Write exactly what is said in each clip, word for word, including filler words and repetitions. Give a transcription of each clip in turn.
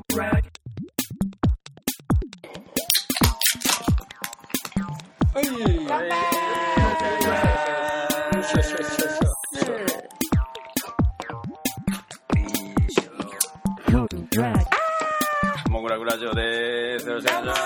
はい、乾杯。よしよしよしよし。モグラグラジオです。よろしくお願いします。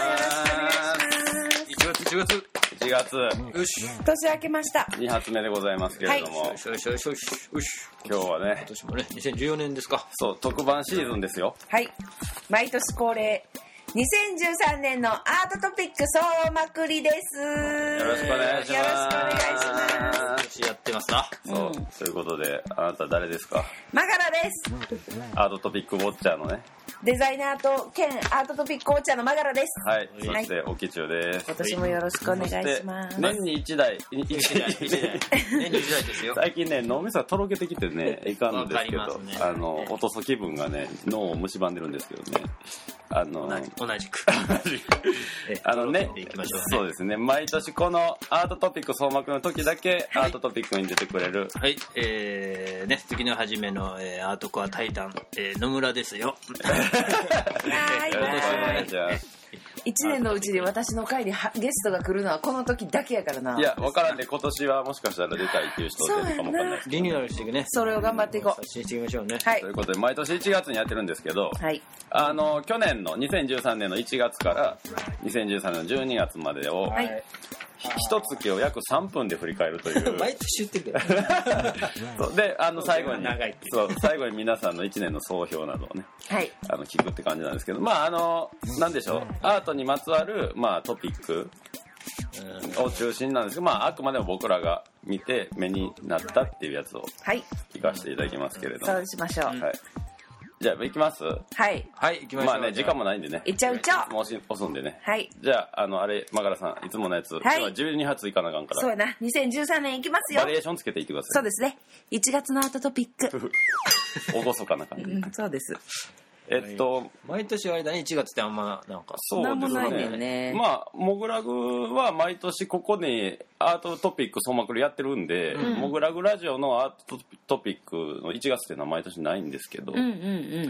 いちがついちがついちがつ、よし。 年明けました。 に発目でございますけれども、はい、 よしよしよしよしよし。 今日はね、 今年もね、にせんじゅうよねんですか。 そう、特番シーズンですよ。 はい。毎年恒例。にせんじゅうさんねんのアートトピック総まくりです。 よろしくお願いします。 よろしくお願いします。 やってますな。 そう、うん、ということで、あなた誰ですか？ マガラです。 アートトピックウォッチャーのね。 デザイナーと兼アートトピックウォッチャーのマガラです。 はい。そしてオキチュウです。 今年もよろしくお願いします。 年に一台、 一台、一台、年に一台ですよ。 最近ね、脳みそがとろけてきてね、いかんのですけど、ね、あの落とす気分がね、脳を蝕んでるんですけどね。あの同じくあのね、そうですね、毎年このアートトピック総幕の時だけアートトピックに出てくれる、 はい、えー、ね、月の初めの、えー、アートコアタイタン、えー、野村ですよ。 はい、 よろしくお願いします。 一年のうちに私の会にゲストが来るのはこの時だけやからな。 いや、分からんで、今年はもしかしたら出たいっていう人出るかも分かんないです。 リニューアルしていくね。 それを頑張っていこう。 発信していきましょうね。 はい。 ということで、毎年いちがつにやってるんですけど、 はい。 あの、去年のにせんじゅうさんねんのいちがつからにせんじゅうさんねんのじゅうにがつまでを、はい。一月を約さんぷんで振り返るという毎年言ってるけどそうで、あの最後にそう最後に皆さんのいちねんの総評などをね、 はい、 あの聞くって感じなんですけど、まああのなんでしょう、アートにまつわる、まあ、トピックを中心なんですけど、まああくまでも僕らが見て目になったっていうやつを聞かせていただきますけれども、 そうしましょう。はい、 じゃあ行きます？ はいはい行きましょう。 まあね、時間もないんでね、 いっちゃういっちゃう、 もう押すんでね。 はい。 じゃああのあれマガラさんいつものやつ、はい、今日はじゅうに発いかなあかんから、 そうやな、にせんじゅうさんねんいきますよ。 バリエーションつけていってください。 そうですね、いちがつのアートトピック厳かな感じ、 うん、そうです。 えっと、 毎年間にいちがつってあんまなんかそうですね。ね、まあモグラグは毎年ここにアートトピック総まくりやってるんで、うん、モグラグラジオのアートトピックのいちがつっていうのは毎年ないんですけど、 うんうんうん、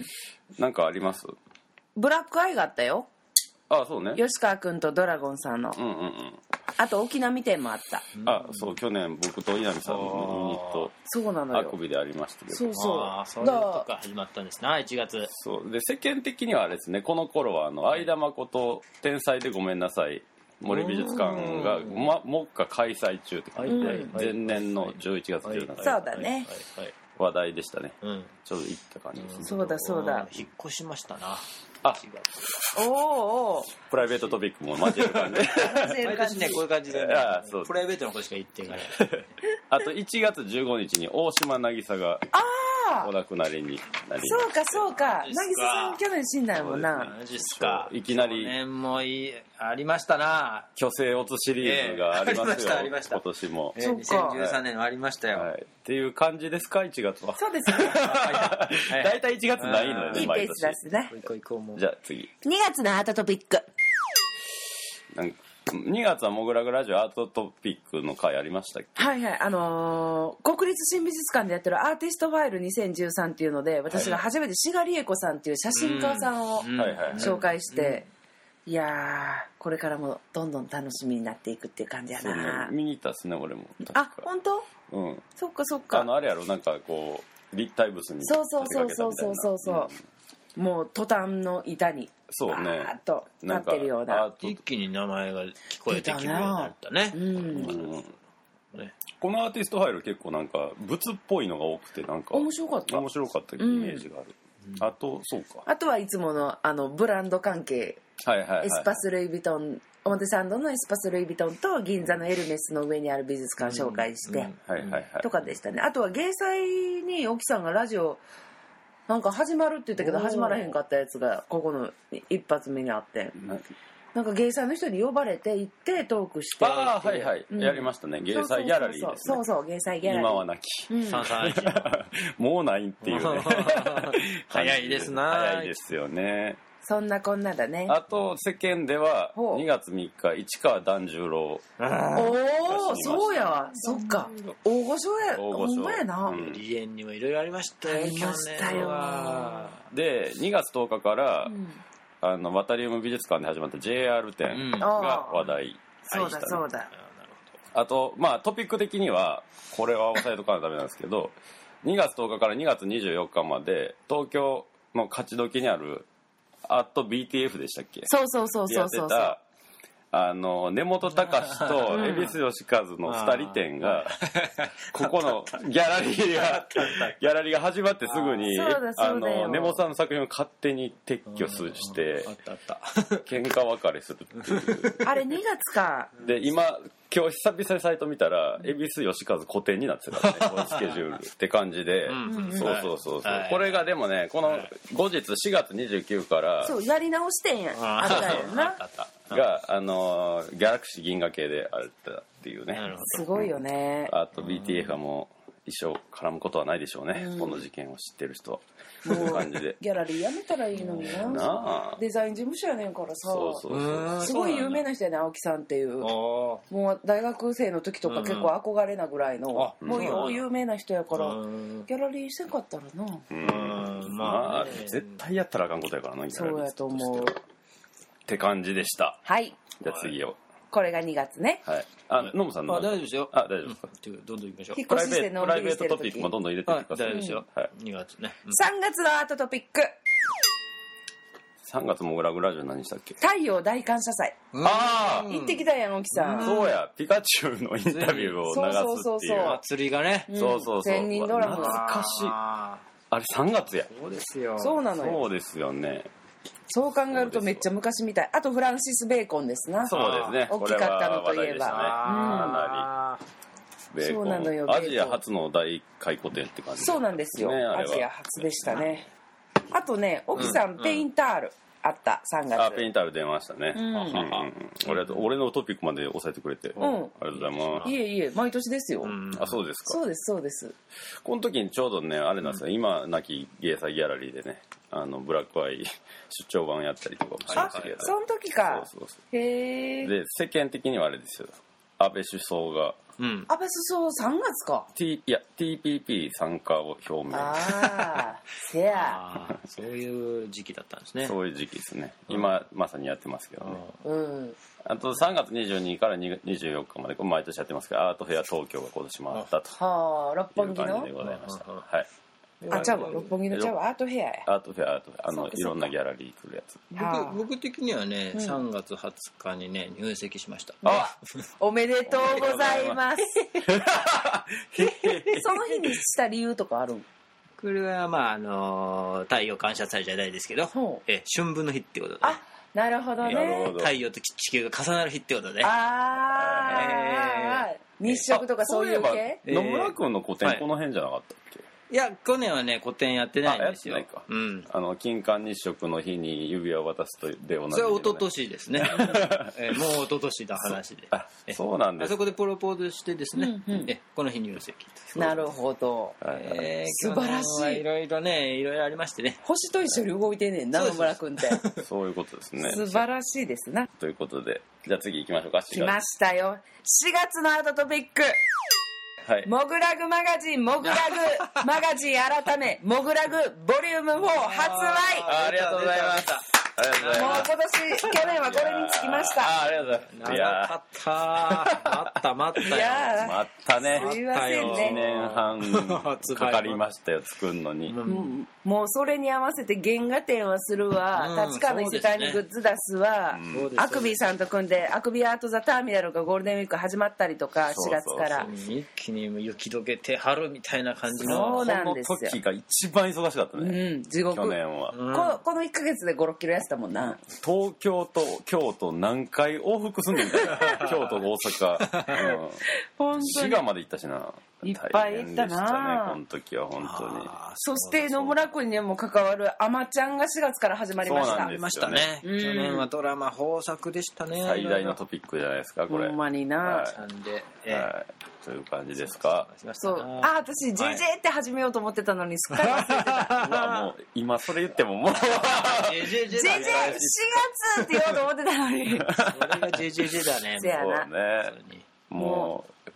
なんかあります？ ブラックアイがあったよ。 ああ、そうね。 吉川君とドラゴンさんの、 うんうんうん、 あと沖縄店もあった。 あ、そう、去年僕と稲見さんのユニット、 そうなのよ、 あくびでありましたけど、 そうそう、 あ、そういうとこ始まったんですね、いちがつ。 そうで、世間的にはあれですね、この頃はあの相田誠天才でごめんなさい森美術館が、ま、目下開催中って感じで、前年のじゅういちがつじゅうしちにち、 そうだね、 はいはい、話題でしたね、うん、ちょうど行った感じですね、 うん、そうだそうだ、 引っ越しましたな。 あ、 おお、 プライベートトピックも交える感じで毎年ねこういう感じで、ね、 あ、そう、 プライベートのことしか言ってないあといちがつじゅうごにちに大島渚がお亡くなりになり、 そうかそうか、渚さん去年死んだよもんな。 マジっすか。 いきなり去年もいいありましたな、 虚勢オツシリーズがありますよ、 えー、ありました今年も、 えー、にせんじゅうさんねんのありましたよ、 はい、っていう感じですか、いちがつは。 そうですねだいたいいちがつないのよね、 いいペースですね。 じゃあ次にがつのアートトピック、 なんかにがつはモグラグラジオアートトピックの回ありましたっけ？ はいはい、あのー、国立新美術館でやってるアーティストファイルにせんじゅうさんっていうので、私が初めて志賀理恵子さんっていう写真家さんを紹介して、いやーこれからもどんどん楽しみになっていくっていう感じやな、 ね、見に行ったっすね俺も。 あ、本当？ うん、 そっかそっか、 あのあれやろ、なんかこう立体物にそうそうそうそうそうそうそう、うん、もうトタンの板にそうね、 バーッとなってるような、 一気に名前が聞こえてきるようになったね、うんうんね、このアーティストファイル結構なんか物っぽいのが多くて、なんか面白かった面白かったイメージがある、うん、あとそうか、 あとはいつものあのブランド関係、 はいはいはい、 エスパスルイ・ヴィトン、表参道のエスパスルイ・ヴィトンと銀座のエルメスの上にある美術館紹介してとかでしたね。あとは芸祭に沖さんがラジオなんか始まるって言ったけど始まらへんかったやつがここの一発目にあって、なんか芸祭の人に呼ばれて行ってトークして、 ああはいはい、うん、やりましたね、芸祭ギャラリーですね。 そうそう芸祭ギャラリー、 今はなき、 うん、 もうないっていうね早いですな、 早いですよね。 そんなこんなだね。 あと世間ではにがつみっか市川團十郎、 おおそうやわ、そっか、大御所や、ほんまやな、 離縁にもいろいろありましたよ、 ありましたよ。 でにがつとおかから、うん、あのワタリウム美術館で始まった ジェイアール 展が話題でしたね、 そうだそうだ。 あとまあトピック的にはこれは押さえとかないとダメなんですけどにがつとおかからにがつにじゅうよっかまで東京の勝どきにあるアット ビーティーエフ でしたっけ、 そうそうそうそうそう、 やってたあの根本隆と恵比寿義和のふたり展がここのギャラリーがギャラリーが始まってすぐにあの根本さんの作品を勝手に撤去して喧嘩別れするっていうあれにがつかで今今日久々にサイト見たら恵比寿義和個展になってたからねこのスケジュールって感じで、うん、そうそうそうそう、はい、これがでもねこの後日しがつにじゅうくにちからそうやり直してんやあったよながあのギャラクシー銀河系であったっていうねすごいよね。 あと ビーティーエフ はもう一生絡むことはないでしょうね、うん、この事件を知ってる人はもう感じでギャラリーやめたらいいのに な, なデザイン事務所やねんからさ、そうそうそうすごい有名な人やね青木さんっていう、もう大学生の時とか結構憧れなぐらいの、うん、もうよう有名な人やから、うん、ギャラリーしてんかったらな、うんまあ、絶対やったらあかんことやからな、 そうやと思うって感じでした。 はい、 じゃあ次を、 これがにがつね。 はい。あ、ノムさんの。 あ、大丈夫ですよ。 あ、大丈夫ですか。 うん、どんどん行きましょう。 引っ越ししてのんびりしてる時。 プライベートトピックもどんどん入れていってください。 大丈夫ですよ。はい。にがつね。 うん、さんがつのアートトピック。 さんがつもぐらぐラジオ何したっけ？ 太陽大感謝祭。 ああ。 行ってきたやん、大木さん。 そうや、ピカチュウのインタビューを流すっていう。そうそうそうそう。 祭りがね。 そうそうそう。 千人ドラマ。 懐かしい。あれさんがつや。 そうですよ。 そうなのよ。 そうですよね。 そう考えるとめっちゃ昔みたい。あとフランシス・ベーコンですな。 そうですね。 大きかったのといえば。 かなり。そうなのよ。アジア初の大回顧展って感じ。 そうなんですよ。アジア初でしたね。あとね、沖さん、ペインタールあったさんがつ。 あ、ペインタール出ましたね。俺のトピックまで押さえてくれて、ありがとうございます。 いえいえ、毎年ですよ。 あ、そうですか。 そうですそうです。 この時にちょうどね、あれなんですよ。今亡き芸祭ギャラリーでね、あのブラックアイ出張版やったりとかもしましたけど。 その時か。 そうそうそう。 へえ。 で世間的にはあれですよ。安倍首相が。 うん、安倍首相さんがつか、 T、いや ティーピーピー 参加を表明。 ああせやそういう時期だったんですね。 そういう時期ですね、うん、今まさにやってますけどね、 うん、 あとさんがつにじゅうににちからにじゅうよっかまでこれ毎年やってますけどアートフェア東京が今年もあったとはあ六本木のいう感じでございました。はい。 あ、ちゃうわ、六本木のちゃうわ、アートフェアや。 アートフェア、アートフェア、あのいろんなギャラリー来るやつ。 僕, 僕的にはね、うん、さんがつはつかにね入籍しました。 あ、おめでとうございます。その日にした理由とかある？ これはまああの太陽感謝祭じゃないですけど、え春分の日ってことで、ね。 あ、なるほどね。 太陽と地球が重なる日ってことで。 ああ、えー、日食とかそういう系？ 野村君の個展この辺じゃなかったっけ？ いや去年はね個展やってないんですよ。 あ、やってないか。うん。あの金環日食の日に指輪を渡すとで同じ。 それは一昨年ですね。えー、もう一昨年の話で。 あ、そうなんです。 あそこでプロポーズしてですね。うんうん、えこの日入籍。 なるほど。 えー、 素晴らしい。 いろいろねいろいろありましてね。 星と一緒に動いてんねんな野村君って。 そういうことですね。 素晴らしいですな。 ということでじゃあ次行きましょうか。 来ましたよ。しがつのアートトピック。はい、モグラグマガジンモグラグマガジン改めモグラグボリュームフォー発売。 あ, ありがとうございます。 もう今年去年はこれにつきました。 あ, ありがとうございます。いや長かった待った待ったよ。 いや待ったね。 すいませんね。 いちねんはんかかりましたよ作るのに、 うん、もうそれに合わせて原画展はするわ、うん、立川の伊勢丹にグッズ出すわ、うん、アクビーさんと組んでアクビーアートザターミナルがゴールデンウィーク始まったりとかしがつから一気に雪解けて春みたいな感じの。 そうなんですよ。 この時が一番忙しかったね、 うん、地獄。 去年は、 うん、こ, このいっかげつでごろっキロ痩せたもんな。 東京と京都何回往復すんねんから京都大阪、うん、 本当に滋賀まで行ったしな。 いっぱい行ったな、 ね、この時は本当に。 そして野村君にも関わるあまちゃんがしがつから始まりました。 そうなんですよね。 去年はドラマ豊作でしたね。 最大のトピックじゃないですかこれ。 ほんまにな、 はい、 なんで、えーはい、という感じですか。 そうあ私 ジェジェ って始めようと思ってたのにすっかり忘れてた。 うわもう今それ言ってももう ジェジェ しがつって言おうと思ってたのにそれが ジェジェ だね。 せやな。 そうね。もう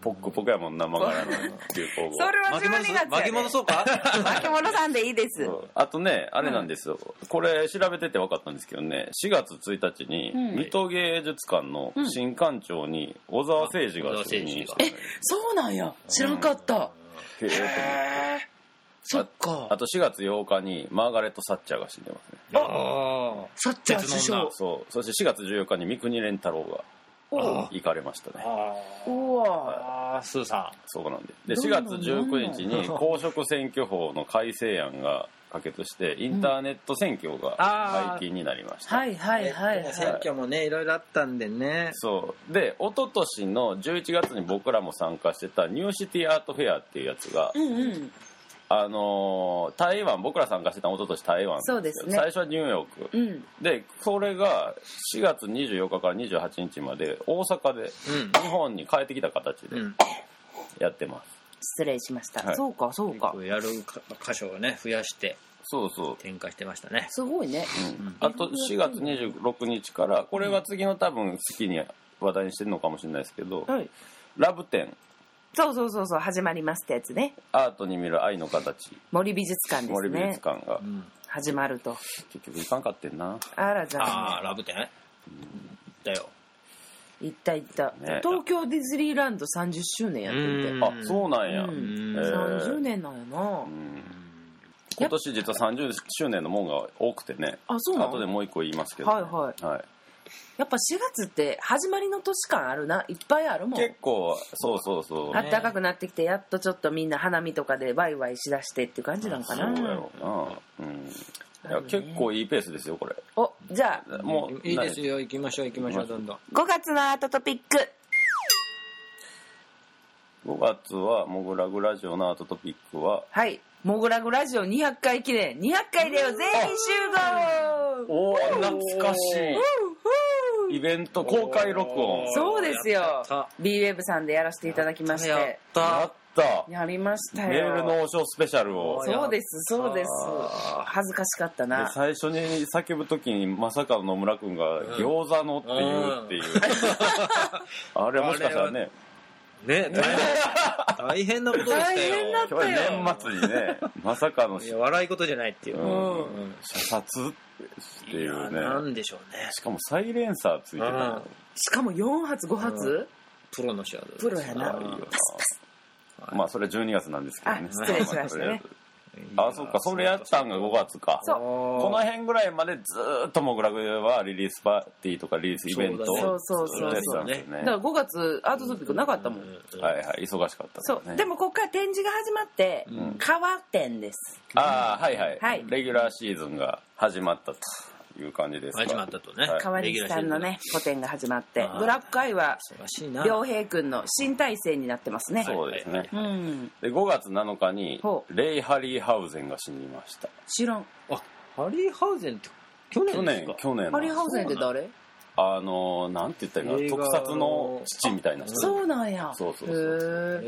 ポックポクやもんな、マガラの流行語。 それはじゅうにがつやね。 巻き戻そうか巻き戻さんでいいです。 あとね、あれなんですよ、うん、これ調べてて分かったんですけどね、しがつついたちに、うん、水戸芸術館の新館長に小沢誠二が就任した、 うん、え、そうなんや、知らんかった、うん、へえ、そっか。 あとしがつようかにマーガレット・サッチャーが死んでますね。 ああ、サッチャー首相。 そう。そしてしがつじゅうよっかに三國連太郎が行かれましたね。 うわ、スーさん。 そうなんで。でしがつじゅうくにちに公職選挙法の改正案が可決してインターネット選挙が解禁になりました。 はいはいはい、はい。 選挙もねいろいろあったんでね。 そうで、一昨年のじゅういちがつに僕らも参加してたニューシティアートフェアっていうやつが、 うんうん、 あのー、台湾、僕ら参加してたの一昨年台湾そうですね、 最初はニューヨーク、うん、でこれがしがつにじゅうよっかからにじゅうはちにちまで大阪で日本に帰ってきた形でやってます、うん、 失礼しました、はい、そうかそうか、 やる箇所をね増やしてそうそう展開してましたね。 すごいね、 うん、あとしがつにじゅうろくにちからこれは次の多分好きに話題にしてるのかもしれないですけど、はい、ラブ展、 そうそうそうそう、始まりますってやつね。 アートに見る愛の形、 森美術館ですね。 森美術館が、うん、 始まると結局行かんかってんな。 あら残念。 ああ、ラブ展、うん、だよ。 行った行った、ね、東京ディズニーランドさんじゅっしゅうねんやってて。 あ、そうなんや、うんえー、さんじゅうねんなんやな。うん今年実はさんじゅっしゅうねんのもんが多くてね。 あ、そうなの。 後でもう一個言いますけど、ね、 はいはい、 はい、 やっぱしがつって始まりの年感あるな、いっぱいあるもん。 結構そうそうそう、 ね、暖かくなってきてやっとちょっとみんな花見とかでワイワイしだしてっていう感じなんかな。 そうやろうな、うん、いや結構いいペースですよこれ。 お、じゃあもういいですよ、行きましょう行きましょう、どんどん。 ごがつのアートトピック。 ごがつはモグラグラジオのアートトピックは、 はい、モグラグラジオにひゃっかい記念、にひゃっかいだよ、全員集合。 おー、懐かしいイベント公開録音。 そうですよ、 B ウェブさんでやらせていただきまして、 やったやったやりましたよ、 メールの王将スペシャルを。 そうですそうです、恥ずかしかったな。 最初に叫ぶ時にまさかの野村君が餃子のって言うっていう、うん、あれもしかしたらねね、大変大変なことでしたよ。 大変だったよ。 年末にね、まさかのいや笑い事じゃないっていう、うんうん、射殺っていうね。 なんでしょうね。 しかもサイレンサーついてた、うん、 しかもよんはつごはつ、うん、 プロのシャドウ。 プロやな。いいよな。 まあそれじゅうにがつなんですけどね。 失礼しましたね。 あ、そっか、それやったんがごがつか。 そう。 この辺ぐらいまでずーっとモグラグはリリースパーティーとかリリースイベントをそうそうそうそうね。だからごがつアートトピックなかったもん。 はいはい、忙しかったからね。 そう。でもここから展示が始まって、川展です。 ああ、はいはい。レギュラーシーズンが始まったという感じですか。 始まったとね。 川西さんのね、個展が始まって、ブラックアイは良平君の新体制になってますね。 そうですね。でごがつなのかにレイ・ハリーハウゼンが死にました。 知らん。 あ、ハリーハウゼンって去年ですか？ 去年。 ハリーハウゼンって誰？ あのなんて言ったらいいの、特撮の父みたいな人。 そうなんや。 そうそうそう。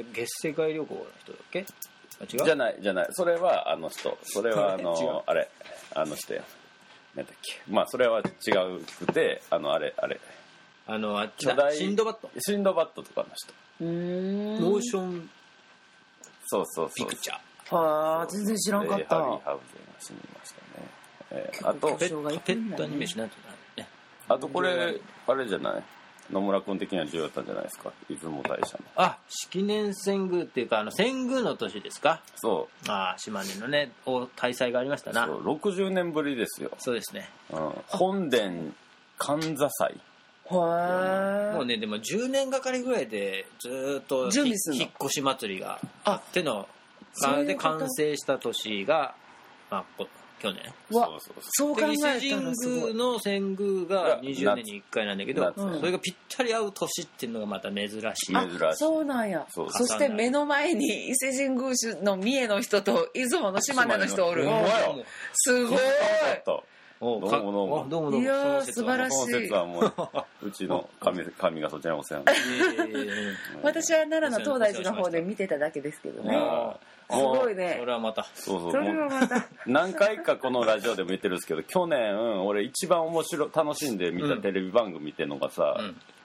月世界旅行の人だっけ？ あ、違う？じゃないじゃない。それはあの人。それはあのあれあの人や。なんだっけ、まあそれは違うくて、あのあれあれあのあっちだ、シンドバッドシンドバッドとかの人、 うーん、 モーションそうそうそうピクチャー。 はあ、全然知らんかった。 ハリーハウゼンが死にましたね、えー、あとカペットアニメーションなんてね。 あとこれあれじゃない、野村君的には重要だったんじゃないですか、出雲大社の。 あ、式年遷宮っていうか、あの遷宮の年ですか。 そう。 ああ、島根のね大祭がありましたな。 そう、ろくじゅうねんぶりですよ。 そうですね、 うん、本殿神座祭。 はもうね、でもじゅうねんがかりぐらいでずっと引っ越し祭りがあってので完成した年が、まあ、去年。 そうそうそう。そう考えたら伊勢神宮の遷宮がにじゅうねんにいっかいなんだけど、それがぴったり合う年っていうのがまた珍しい。 あ、そうなんや。そして目の前に伊勢神宮の三重の人と出雲の島根の人おる。すごい。 どうもどうもどうもどうも。 いやー、素晴らしい。 その説はもううちの神神がそちらにお世話になって私は奈良の東大寺の方で見てただけですけどね。すごいね。 それはまた。 そうそう。 それはまた。 何回かこのラジオでも言ってるんですけど、去年俺一番面白い楽しんで見たテレビ番組っていうのがさ、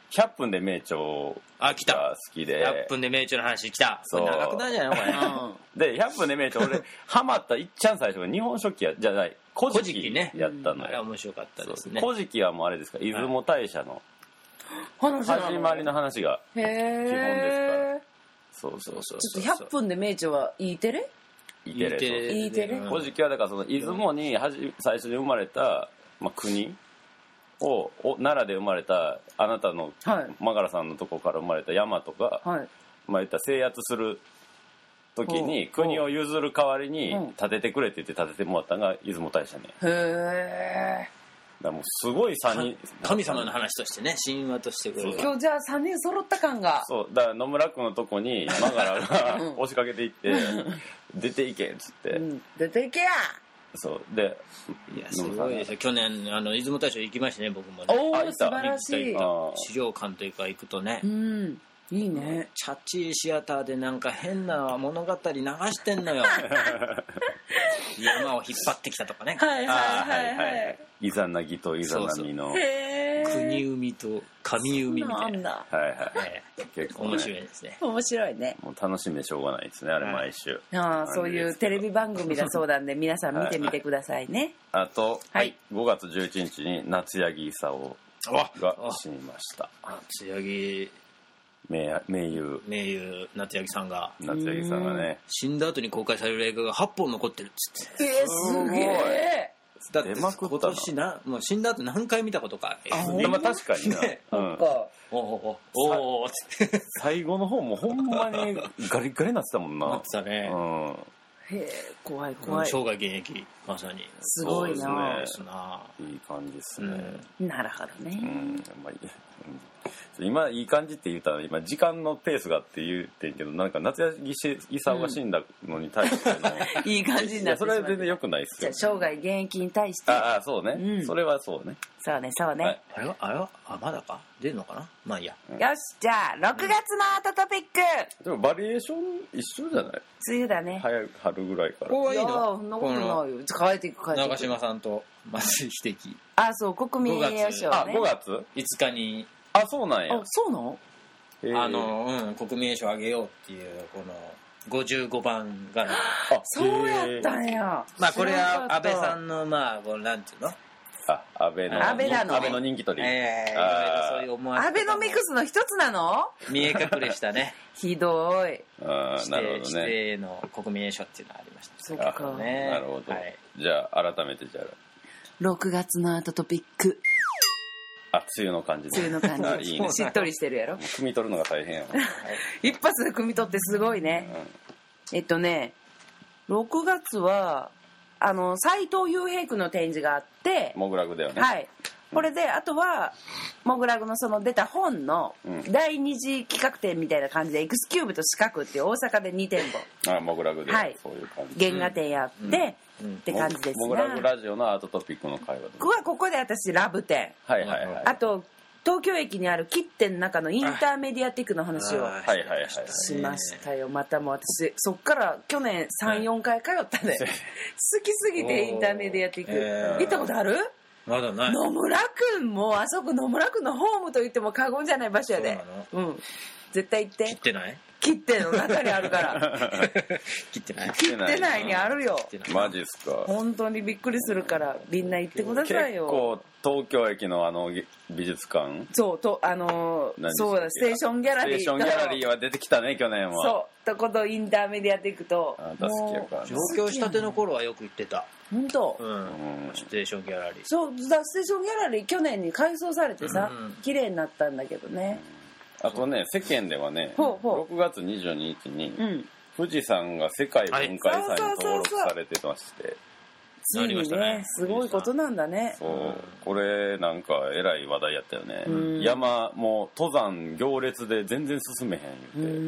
ひゃっぷんで名著が好きで、 ひゃっぷんで名著の話来た。そう長くないじゃないこれ、うん、でひゃっぷんで名著俺ハマったいっちゃん最初が日本書紀やじゃない古事記やったのよ、ね、 あれ面白かったですね。 古事記はもうあれですか出雲大社の始まりの話が基本ですからそうそうそうちょっとひゃっぷんで名著は E テレ E テレ E テレ古事記はだからその出雲にはじ最初に生まれた、まあ、国を奈良で生まれたあなたのマガラさんのとこから生まれた大和が、はいまあ、言ったら制圧する時に国を譲る代わりに建ててくれって言って建ててもらったのが出雲大社ね。 へえ。 だもうすごいさんにん神様の話としてね神話としてくる。 今日じゃあさんにん揃った感が。 そうだから野村君のとこにマガラが押しかけていって出ていけっつって、うん、 出ていけや。 そうでいやすごいですよ。去年あの出雲大社行きましたね僕もね。 おお素晴らしい。 資料館というか行くとね。 うんいいね。 チャッチーシアターでなんか変な物語流してんのよ。山を引っ張ってきたとかね。 はいはいはいはい。 イザナギとイザナミの国海と神海みたいな。 はいはい。 結構面白いですね。 面白いね。 もう楽しみでしょうがないですねあれ毎週。 ああそういうテレビ番組だそうなんで皆さん見てみてくださいね。 あとごがつじゅういちにちに夏柳功が死にました。 夏柳名, 名優名優夏柳さんが夏柳さんがね死んだ後に公開される映画がはっぽん残ってるっつって。 えー、すげえ。 だって今年なもう死んだ後何回見たことか。 あでも確かにな、ねうん、おおおお最後の方もほんまにガリガリなってたもんな。 なってたね。 うんへえ怖い怖い。 生涯現役まさにすごいな。 ですね。いい感じですね。 うん、なるほどね。 うんまあうん、今いい感じって言ったら今時間のペースがって言ってんけどなんか夏柳功が死んだのに対しての、 うん、いい感じになってしまう。 それは全然良くないっすよ。 じゃあ生涯現役に対してああそうね、うん、それはそうねそうねそうね、はい、 あれはあれはあまだか出るのかなまあいいや、 うん、よしじゃあろくがつのアートトピック。 でもバリエーション一緒じゃない？ 梅雨だね。 早春ぐらいから。 おいいのそんなことないよ。変えていく変えていく。 長嶋さんと松井秀喜。 あそう国民栄誉賞ね。 あごがついつかに。 あそうなんや。 あそうなの？ あのうん国民栄誉賞あげようっていうこのごじゅうごばんがあそうやったんや。 まあこれは安倍さんのまあこうなんていうのあ安倍の安倍なの安倍の人気取り、 えー、そういう思わ安倍のミクスの一つなの？ 見え隠れしたねひどいあなるほどね。 指定の国民栄誉賞っていうのがありました。 そうかね。なるほど、はい、じゃあ改めてじゃあろくがつのアートトピック。 あ、梅雨の感じで。 梅雨の感じ。いいね。しっとりしてるやろ。 汲み取るのが大変やわ。 一発で汲み取ってすごいね。うん、えっとね、ろくがつは、あの、斉藤雄平区の展示があって、 モグラグだよね。 はい。これで、あとは、モグラグのその出た本の第二次企画展みたいな感じで、エクスキューブと四角っていう大阪でにてんぼ。 あ、モグラグで。はい。そういう感じ。 原画展やって、うんって感じですね。 モグラグラジオのアートトピックの会話で。 ここはここで私ラブ展。 はいはいはい。 あと東京駅にある切手の中のインターメディアティックの話をしましたよ。またもう私そっから去年 さん,よ 回通ったね。好きすぎてインターメディアティック。行ったことある？ まだない。 野村くんもあそこ野村くんのホームと言っても過言じゃない場所やで。うん。絶対行って。 切ってない？ 切手の中にあるから切ってない切ってないにあるよ。 マジっすか。 本当にびっくりするからみんな行ってくださいよ。 結構東京駅のあの美術館そうとあのー、そうだステーションギャラリーステーションギャラリーは出てきたね去年は。 そうとことインターメディアティックとあなた好きやからね。 上京したての頃はよく行ってた。 本当、 うん、ステーションギャラリー。 そうだステーションギャラリー去年に改装されてさ、うん、綺麗になったんだけどね。 あとね世間ではねほうほうろくがつにじゅうににちに、うん、富士山が世界文化遺産に登録されてまして、 ついにねすごいことなんだね。 そうこれなんかえらい話題やったよね、うん、山もう登山行列で全然進めへん言うて、うん、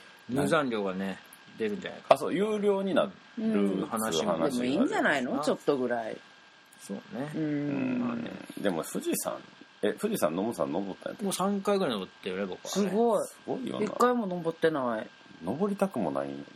入山料がね出るんじゃないか。 あそう有料になる、うん、 話もでもいいんじゃないのちょっとぐらい。 そうね、 うんうんまあね、でも富士山え富士山野茂さん登ったんや。 もうさんかいぐらい登ってるね僕は、ね、 すごいすごいよな。 いっかいも登ってない。 登りたくもないんだけ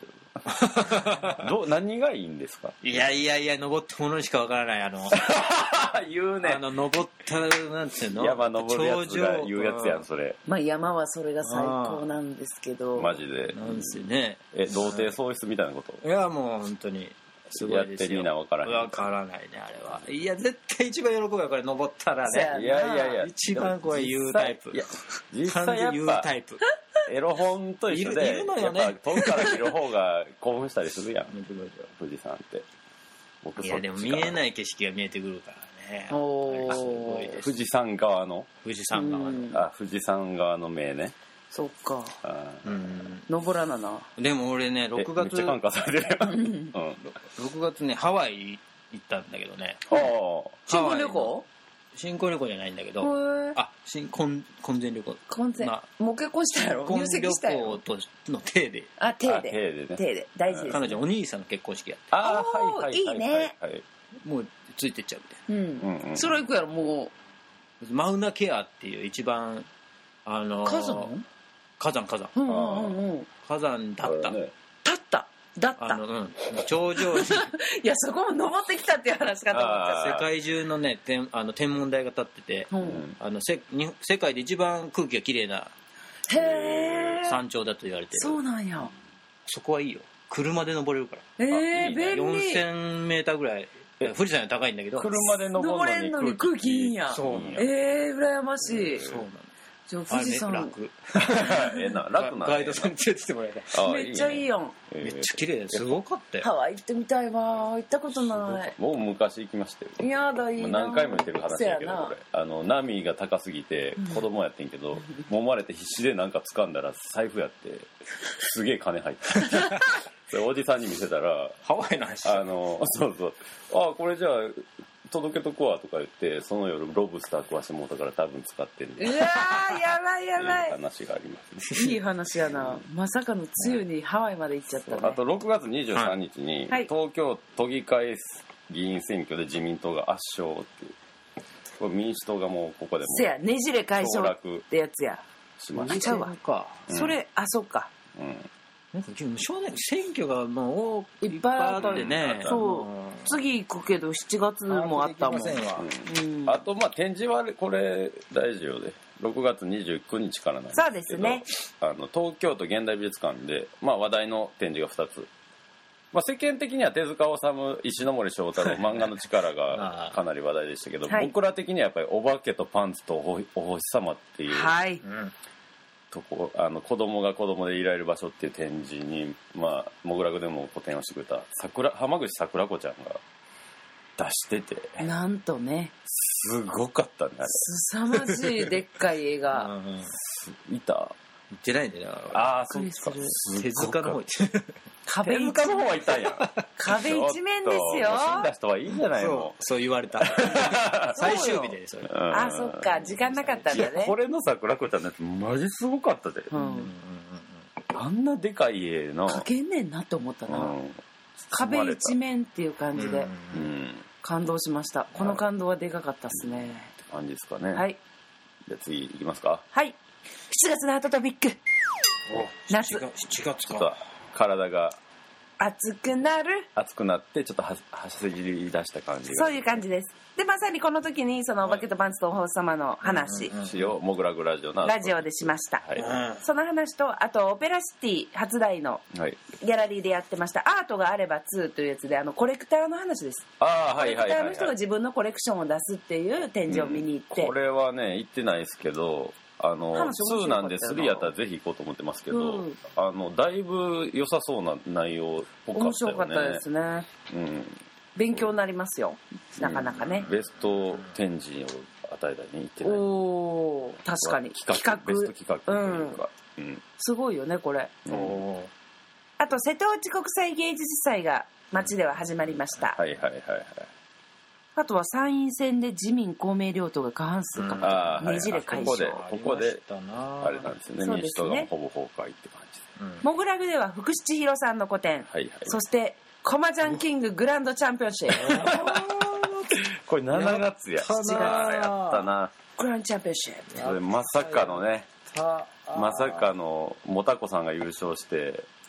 ど何がいいんですか？ いやいやいや、登ったものしかわからない。あの言うね。 あの登ったなんていうの、 山登るやつが言うやつやんそれ。 まあ山はそれが最高なんですけど。 マジで。 なんですよね。 え、童貞喪失みたいなこと？ いやもう本当にすごいですよ。やってみな分からない。分からないねあれは。いや絶対一番喜ぶよこれ登ったらね。 いやいやいや。 一番これ言うタイプ。いや実際やっぱタイプ。エロ本と一緒で、いるのよね、やっぱ遠くから見る方が興奮したりするやん富士山って。 僕いやでも見えない景色が見えてくるからね。 おすごいです。 富士山側の富士山側のあ富士山側の目ね。 そっか。うん登らなな。 でも俺ねろくがつめっちゃ感化されるやん、うん、 ろくがつねハワイ行ったんだけどね。 新婚旅行？ 新婚旅行じゃないんだけど、あ、新婚婚前旅行。 婚前。もう結婚したやろ。入籍したやろ。 婚旅行との体で。 あ、体で。体で大事です。 彼女お兄さんの結婚式やって。 ああ、いいね。 もうついてっちゃうみたいな。それ行くやろもう。マウナケアっていう一番あの火山？ 火山火山。火山だった。 立った。だった。 あの、うん、頂上にいやそこも登ってきたっていう話かと思っちゃう。世界中のね天あの天文台が立ってて、うん、あのせに世界で一番空気がきれいな山頂だと言われてる。 そうなんや。 そこはいいよ。車で登れるから。 えー、便利。 よんせんメーターぐらい。富士山より高いんだけど。 車で登れるのに空気いいんや。 そうなんや。 えー、羨ましい。 そうなんだ。 富士山楽えな楽なガイドさんに連れてきてもらえた。 めっちゃいいやん。 めっちゃ綺麗ですごかったよ。 ハワイ行ってみたいわ。行ったことない。 もう昔行きましたよ。 やだいいな。 何回も行ってる話だけどこれあの波が高すぎて子供やってんけど揉まれて必死でなんか掴んだら財布やってすげえ金入ってそれおじさんに見せたらハワイの話。 あのそうそうあこれじゃあ届けとこわとか言ってその夜ロブスター食わしてもうたから多分使ってるうわーやばいやばい話がありますね。いい話やな。まさかの梅雨にハワイまで行っちゃったね。 あとろくがつにじゅうさんにちに東京都議会議員選挙で自民党が圧勝っていうこれ民主党がもうここでもせやねじれ解消ってやつやしました。 ちゃうわか、うん、それあそっか、 うんなんか少年選挙がもういっぱいあってね。 そう次行くけどしちがつもあったもん。あ, うん、あとまあ展示はこれ大事よでろくがつにじゅうくにちからなんですけど。 そうですね。 あの東京都現代美術館でまあ話題の展示がふたつ。まあ世間的には手塚治虫石ノ森章太郎漫画の力がかなり話題でしたけど、はい、僕ら的にはやっぱりお化けとパンツとお星様っていう。 はい。 うんとこあの子供が子供でいられる場所っていう展示にまあモグラグでも個展をしてくれた桜浜口桜子ちゃんが出しててなんとねすごかったねあれすさまじいでっかい絵がいた行ってないんだよな。 ああそうですか。 手塚の方壁手塚の方は行ったんや。 壁一面ですよ。 死んだ人はいいんじゃないの。 そう言われた。最終日でそれ。 あそっか時間なかったんだね。 これの桜子ちゃんのやつマジすごかったで。あんなでかい絵の。 描けんねんなと思ったな。壁一面っていう感じで感動しました。この感動はでかかったですね。 って感じですかね。 はい。 じゃあ次行きますか。 はい。しちがつのハートトピック。夏。 しちがつか。 体が熱くなる。 熱くなってちょっとは走り出した感じが。 そういう感じです。でまさにこの時にそのお化けとパンツとお星様の話をモグラグラジオのラジオでしました。はい、その話とあとオペラシティ初台のギャラリーでやってましたアートがあればツーというやつであのコレクターの話です。 あ、はいはいはいはい、 コレクターの人が自分のコレクションを出すっていう展示を見に行って、 うん、これはね行ってないですけど。あのツーなんでスリーやったらぜひ行こうと思ってますけど、うん、あのだいぶ良さそうな内容っぽかったよね。面白かったですね、うん、勉強になりますよなかなかね、うん、ベスト展示を与えたりに行ってない。お確かに企画ベスト企画というか、うんうん、すごいよねこれ、うん、あと瀬戸内国際芸術祭が町では始まりました、うん、はいはいはいはいあとは参院選で自民公明両党が過半数かねじれ解消、ここでここであれなんですよね、民主党がほぼ崩壊って感じで、うん、モグラグでは福士千尋さんの個展、はいはい、そしてコマジャンキンググランドチャンピオンシップこれしちがつやしちがつやったなグランドチャンピオンシップそれまさかのねまさかのもたこさんが優勝して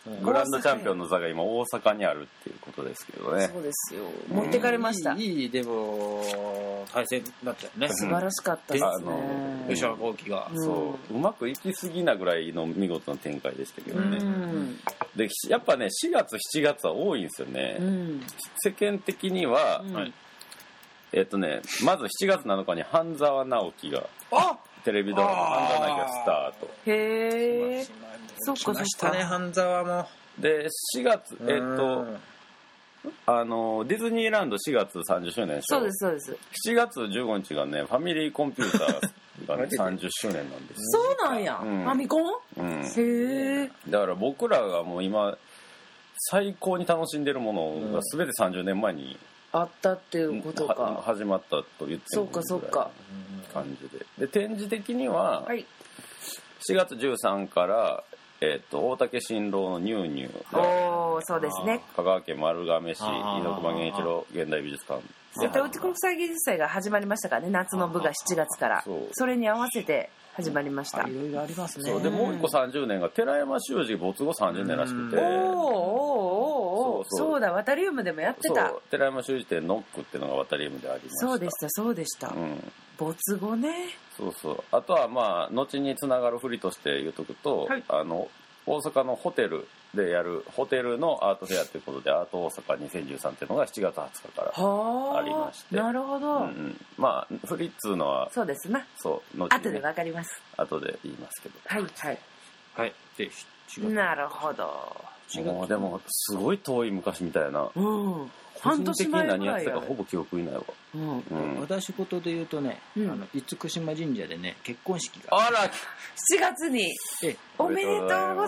グランドチャンピオンの座が今大阪にあるっていうことですけどね。 そうですよ。持ってかれました。 いい、いいでも対戦だったよね。 素晴らしかったですね。 吉原幸輝が、 うん、そううまくいきすぎなぐらいの見事な展開でしたけどね。うん、でやっぱねしがつしちがつは多いんですよね。うん、世間的には、うん、えっとねまずしちがつなのかに半沢直樹がテレビドラマ半沢直樹がスタート。 へえ。そっかそっか。 来ましたね半沢も。 でしがつえっとあのディズニーランドしがつさんじゅっしゅうねんでしょ。 そうですそうです。 しちがつじゅうごにちがねファミリーコンピューターが、ね、さんじゅっしゅうねんなんです。 そうなんや、うん、ファミコン、うん、へえ。 だから僕らがもう今最高に楽しんでるものが全てさんじゅうねんまえにあったっていうことか。 始まったと言ってそうかそうか感じで。で展示的には、 はい、 しがつじゅうさんからえー、と大竹新郎のニューニュー、 おそうですね、 香川県丸亀市猪熊源一郎現代美術館、 瀬戸内国際芸術祭が始まりましたからね。夏の部がしちがつから そ, それに合わせて始まりました。 いろいろありますね。 そうでもう一個さんじゅうねんが寺山修司没後さんじゅうねんらしくて、おーおーおーそうだワタリウムでもやってた。 寺山修司店ノックっていうのがワタリウムでありました。 そうでしたそうでした、うん、没後ね。 そうそうあとはまあ後につながるふりとして言うとくと、はい、あの大阪のホテルでやるホテルのアートフェアということでアート大阪にせんじゅうさんっていうのがしちがつはつかからありまして。 なるほど、うんうん、まあフリっつうのはそうですなそう後、 ね、後で分かります。 後で言いますけどはいはいはいでなるほど。 もうでもすごい遠い昔みたいな、 うん個人的に何やってたかほぼ記憶いないわ、 うんうん、私事で言うとね、うん、あの厳島神社でね結婚式があらしちがつにおめでとうございます。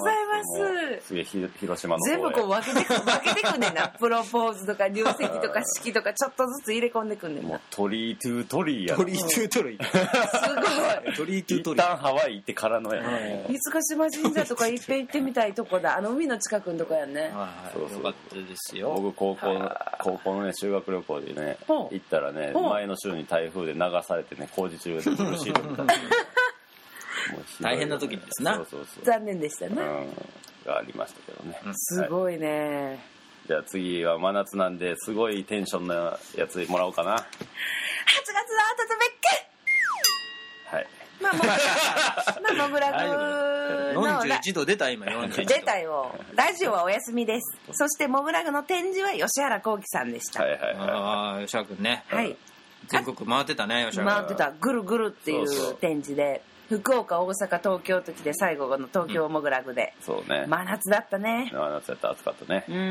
すげえ広島の全部こう分けてく分けてくんねんなプロポーズとか入籍とか式とかちょっとずつ入れ込んでくんねんな。 もうトリートゥートリーやトリートゥートリーすごいトリートゥートリー一旦ハワイ行ってからのやね。厳島神社とかいっぺん行ってみたいとこだ。あの海の近くのとこやね。 はいそうそうよかったですよ。 僕高校の高校のね修学旅行でね行ったらね前の週に台風で流されてね工事中でブルーシートみたいな大変な時にですな。 そうそうそう残念でしたね、うん、 がありましたけどね、 うん、すごいね、はい、 じゃあ次は真夏なんですごいテンションなやつもらおうかな。はちがつのあたとべっけ。はいまあもぐらまあもぐらぐのよんじゅういちど出た今よんじゅういちど出たよ。ラジオはお休みです。そしてもぐらぐの展示は吉原幸輝さんでした。 はいはいはい、 ああ吉原くんね。 はい全国回ってたね吉原。 回ってたぐるぐるっていう展示で福岡大阪東京ときて最後の東京もぐらぐで、 うん、そうね真夏だったね。 真夏やった暑かったね、 うんうん、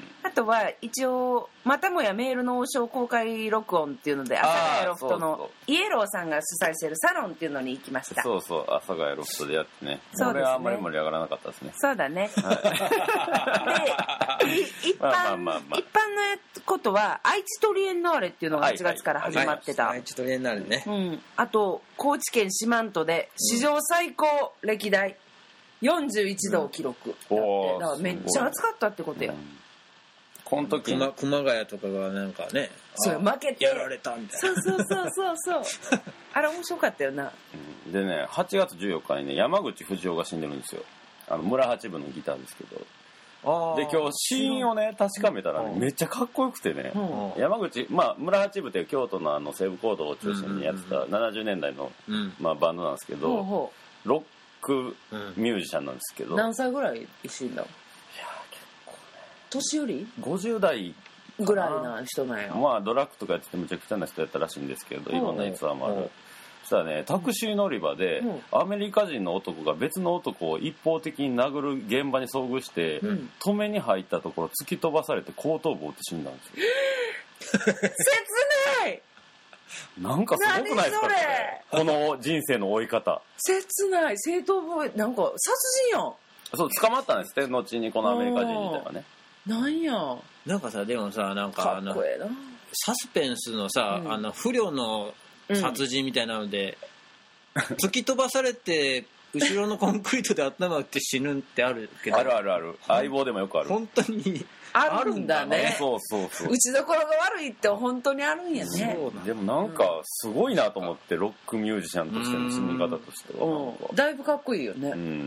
あとは一応またもやメールの王将公開録音っていうので阿佐ヶ谷ロフトのイエローさんが主催しているサロンっていうのに行きました。 そうそう阿佐ヶ谷ロフトでやってね。そうですね。これはあんまり盛り上がらなかったですね。 そうだね、はい、で一般、まあまあまあまあ、一般のことは愛知トリエンナーレっていうのがはちがつから始まってた、 はいはい、愛知トリエンナーレね、 うん、あと高知県四万十で史上最高歴代よんじゅういちどを記録、うん、だからめっちゃ暑かったってことや、うん、 この時熊, 熊谷とかがなんかねそう負けてやられたみたいな。 そうそうそうそうそうあれ面白かったよな。 でねはちがつじゅうよっかにね山口不二夫が死んでるんですよ。あの村八分のギターですけど。で今日死因をね確かめたらねめっちゃかっこよくてね、うん、山口、まあ、村八分って京都のあの西部講堂を中心にやってたななじゅうねんだいの、うんまあ、バンドなんですけど、うん、ロックミュージシャンなんですけど、 何歳ぐらい死んだの？いや結構ね年寄りごじゅうだいぐらいな人なんや。 まあドラッグとかやっててむちゃくちゃな人やったらしいんですけど、いろんな逸話もある。そしたらねタクシー乗り場で、うん、アメリカ人の男が別の男を一方的に殴る現場に遭遇して、うん、止めに入ったところ突き飛ばされて後頭部を打って死んだんですよ。 切ないなんかすごくないですかこの人生の追い方。 切ない正当防衛なんか殺人やん。 そう捕まったんですって後にこのアメリカ人みたいなね。 なんやなんかさでもさなんかかっこええなサスペンスのさ、うん、あの不良の殺人みたいなので、うん、突き飛ばされて後ろのコンクリートで頭打って死ぬってあるけどあるあるある相棒でもよくある。 本当にあるんだね。 そうそうそう打ちどころが悪いって本当にあるんやね。 でもなんかすごいなと思ってロックミュージシャンとしての死に方としては、 うん、だいぶかっこいいよね、 うん、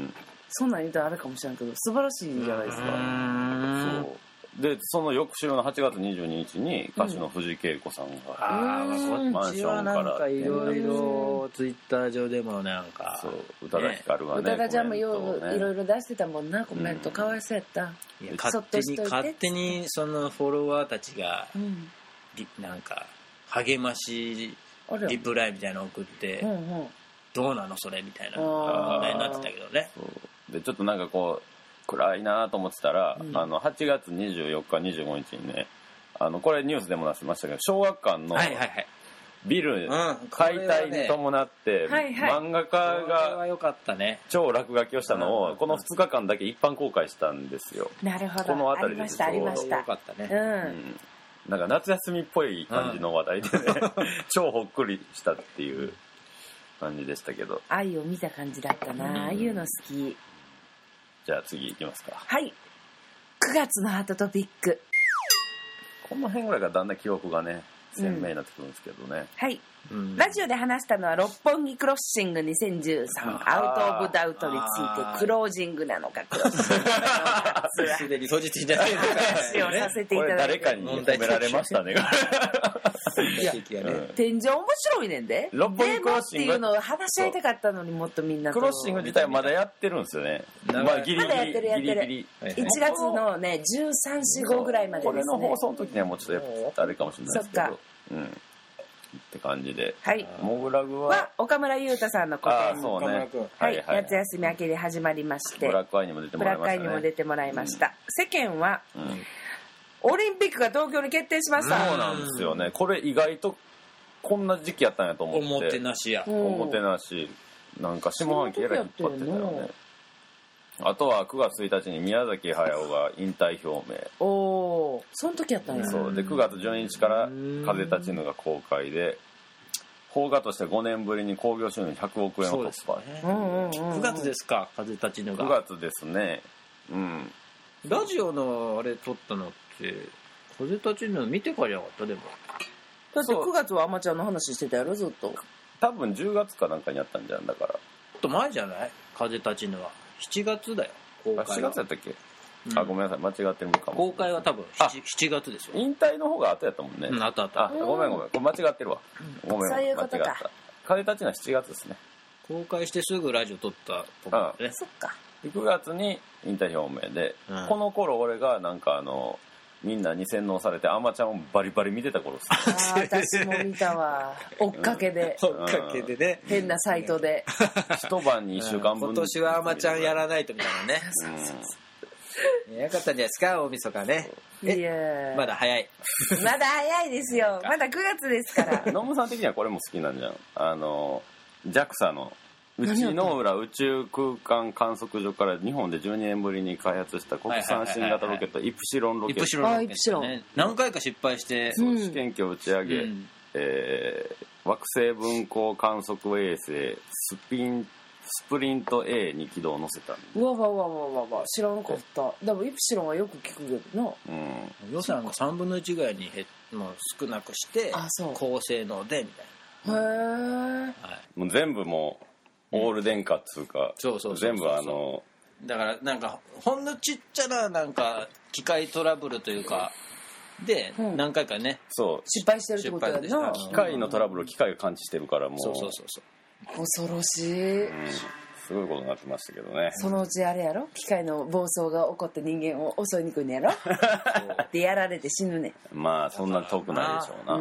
そんなん言うたらあれかもしれんけど素晴らしいんじゃないですか。 そうでその翌週のはちがつにじゅうににちに歌手の藤恵子さんが、 うん、ああこっちはなんかいろいろツイッター上でもなんかそう宇多田ヒカルがね宇多田ちゃんもよういろいろ出してたもんなコメント、うん、かわいそうやった。 いや勝手に勝手にそのフォロワーたちが、うん、なんか励ましリプライみたいなの送って、うんうん、どうなのそれみたいな問題になってたけどね。 そうでちょっとなんかこう暗いなと思ってたら、うん、あのはちがつにじゅうよっかにじゅうごにちにねあのこれニュースでも出しましたけど小学館のビル解体に伴って漫画家が超落書きをしたのをこのふつかかんだけ一般公開したんですよ。 なるほどこの辺りでありましたありました。 よかったね、 うんなんか夏休みっぽい感じの話題でね、うん、超ほっくりしたっていう感じでしたけど愛を見た感じだったな、うん、ああいうの好き。 じゃあ次いきますか。 はいくがつのハートトピックこの辺ぐらいがだんだん記憶がね鮮明になってくるんですけどね、 うん、はい、うん、ラジオで話したのは六本木クロッシングにせんじゅうさんアウト・オブ・ダウトについてクロージングなのかクロージングなのかすでに当日じゃないのか話をさせていただいて誰かに褒められましたねいや、ねうん、天井面白いねんで六本木クロッシングっていうのを話し合いたかったのにもっとみんなとクロッシング自体まだやってるんですよね。まあギリギリまだやってるやってるギリギリいちがつのねじゅうさん、よん、ごぐらいまでですね。 これの放送の時にはもうちょっとやっぱあれかもしれないですけどうんって感じで、 はい、 モグラグは、は岡村優太さんの個展、 そうね、 はい、夏休み明けで始まりまして、 ブラックアイにも出てもらいましたね。 ブラックアイにも出てもらいました。うん、世間は、うん、オリンピックが東京に決定しました。 そうなんですよね。これ意外とこんな時期やったんやと思って。 おもてなしや。 おもてなし、なんか下半期えらい引っ張ってたよね。あとはくがつついたちに宮崎駿が引退表明。 おお、その時やったんや。 そうでくがつじゅうににちから風立ちぬが公開で、邦画としてごねんぶりに興行収入ひゃくおくえんを突破。 くがつですか、風立ちぬが。 くがつですね。うん。 ラジオのあれ撮ったのって風立ちぬ見てからやがったでも。 だってくがつはアマちゃんの話してたやろずっと。 多分じゅうがつかなんかにやったんじゃんだから。ちょっと前じゃない？風立ちぬは。しちがつだよ公開は。 しちがつやったっけ、うん、あごめんなさい間違ってるのかも。 公開は多分しちがつですよ。 引退の方が後やったもんね。 うん、後々。 あごめんごめんこれ間違ってるわ、うん、ごめんそういうことか。間違った。 風立ちぬはしちがつですね。 公開してすぐラジオ撮ったとこね。 そっか。 くがつに引退表明で、うん、この頃俺がなんかあのみんなに洗脳されてアマちゃんをバリバリ見てた頃です。 あ私も見たわ。追っかけで、 うん、追っかけでね変なサイトで一晩にいっしゅうかんぶん、 うん、今年はアマちゃんやらないとみたいなね、うん、よかったんじゃないですか大晦日ね。 いやまだ早いまだ早いですよまだくがつですからノムさん的にはこれも好きなんじゃん。あの ジャクサ の内之浦宇宙空間観測所から日本でじゅうにねんぶりに開発した国産新型ロケットイプシロンロケット。イプシロンロケット、 ね、何回か失敗して、 うん、試験機を打ち上げ、うんえー、惑星分光観測衛星スピンスプリント A に軌道を乗せた。 うわわわわわわ知らなかった。でもイプシロンはよく聞くけどな、 うん、予算がさんぶんのいちぐらいにへもう少なくして高性能でみたいな。へえ、はい、 もう全部もうオール電化っつうか、 そうそうそうそう全部あのだからなんかほんのちっちゃななんか機械トラブルというかで何回かね、 そう失敗してるってことやな。 機械のトラブルを機械が感知してるからもうそうそうそうそう恐ろしい、うん、 すごいことになってましたけどね。 そのうちあれやろ機械の暴走が起こって人間を襲いにくいんやろでやられて死ぬね。 まあそんな遠くないでしょうな、うん、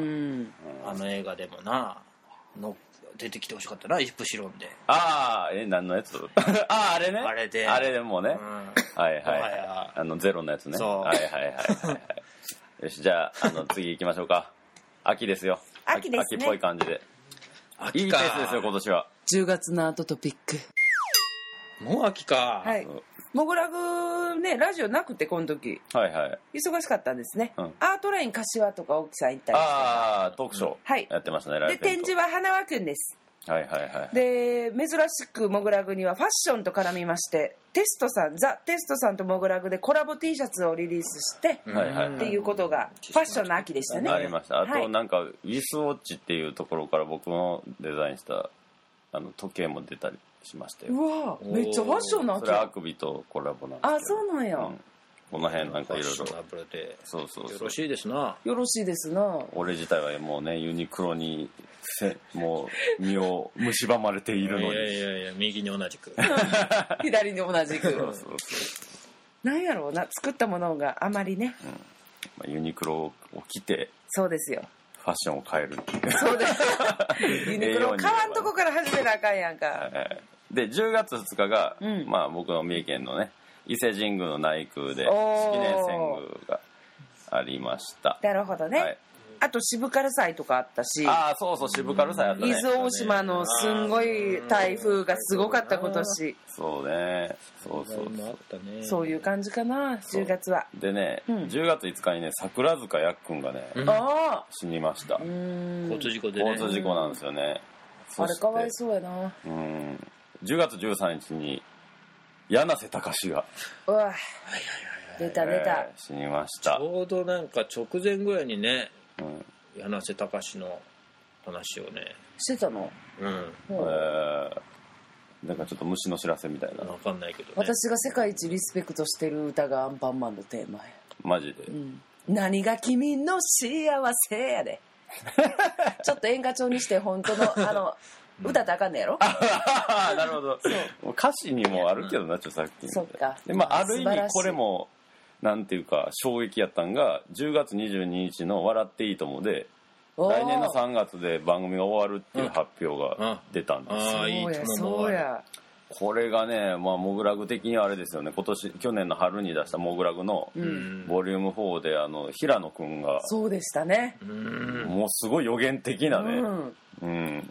あの映画でもなの出てきてほしかったなイプシロンで。 ああえ何のやつあああれねあれであれでもね、うん、はいはいあのゼロのやつね。そうはいはいはいはい、はい、よしじゃああの次行きましょうか。秋ですよ。 秋ですね。 秋っぽい感じでいいペースですよ今年は。 じゅうがつのアートトピックもう秋か。 はいモグラグねラジオなくてこの時、 はいはい、 忙しかったんですね、うん、アートライン柏とか大木さん行ったりしてああトークショー、うん、はい、やってましたね。 で展示は花輪くんです。 はいはいはい。 で珍しくモグラグにはファッションと絡みましてテストさんザ・テストさんとモグラグでコラボ T シャツをリリースして、はいはいはい、っていうことがファッションの秋でしたね。 ありました。あとなんか、はい、ウィスウォッチっていうところから僕のデザインしたあの時計も出たりしましたよ。 うわめっちゃファッションなわけ。 それはあくびとコラボなんですけど。 あそうなんや、うん、 この辺なんかいろいろそうそうそうよろしいですな。 よろしいですな。 俺自体はもうねユニクロにもう身を蝕まれているのに。 いやいやいや右に同じく左に同じく。 そうそうそうなんやろうな作ったものがあまりね、 うんまあ、ユニクロを着てそうですよファッションを変えるっていう。 そうですユニクロ買わんとこから始めなあかんやんか。 でじゅうがつふつかが、うん、まあ僕の三重県のね伊勢神宮の内宮で式年遷宮がありました。 なるほどね、はい、あと渋軽祭とかあったし。 ああそうそう渋軽祭あったね。 伊豆大島のすんごい台風がすごかった今年。 そうねそうそうそうそういう感じかなじゅうがつは。 でね、うん、じゅうがついつかにね桜塚やっくんがね、うん、死にました。 交通事故でね。 交通事故なんですよね。 あれかわいそうやな。 うんじゅうがつじゅうさんにちに柳瀬隆がうわ出た出た、 えー、死にました。 ちょうどなんか直前ぐらいにね、うん、柳瀬隆の話をねしてたの。 うん、 えー、なんかちょっと虫の知らせみたいな。 分かんないけど、ね、 私が世界一リスペクトしてる歌がアンパンマンのテーマや。 マジで、 うん、何が君の幸せやでちょっと演歌調にして本当のあの歌ってあかんねやろなるほど。歌詞にもあるけどな、うん、ちょっとさっきそっかで、まあ、ある意味これもなんていうか衝撃やったんがじゅうがつにじゅうににちの笑っていいともで来年のさんがつで番組が終わるっていう発表が出たんですよ。 そうやそうや。 これがね、まあ、モグラグ的にはあれですよね。今年去年の春に出したモグラグのボリュームフォーであの平野くんがそうでしたね。 もうすごい予言的なね、うんうん、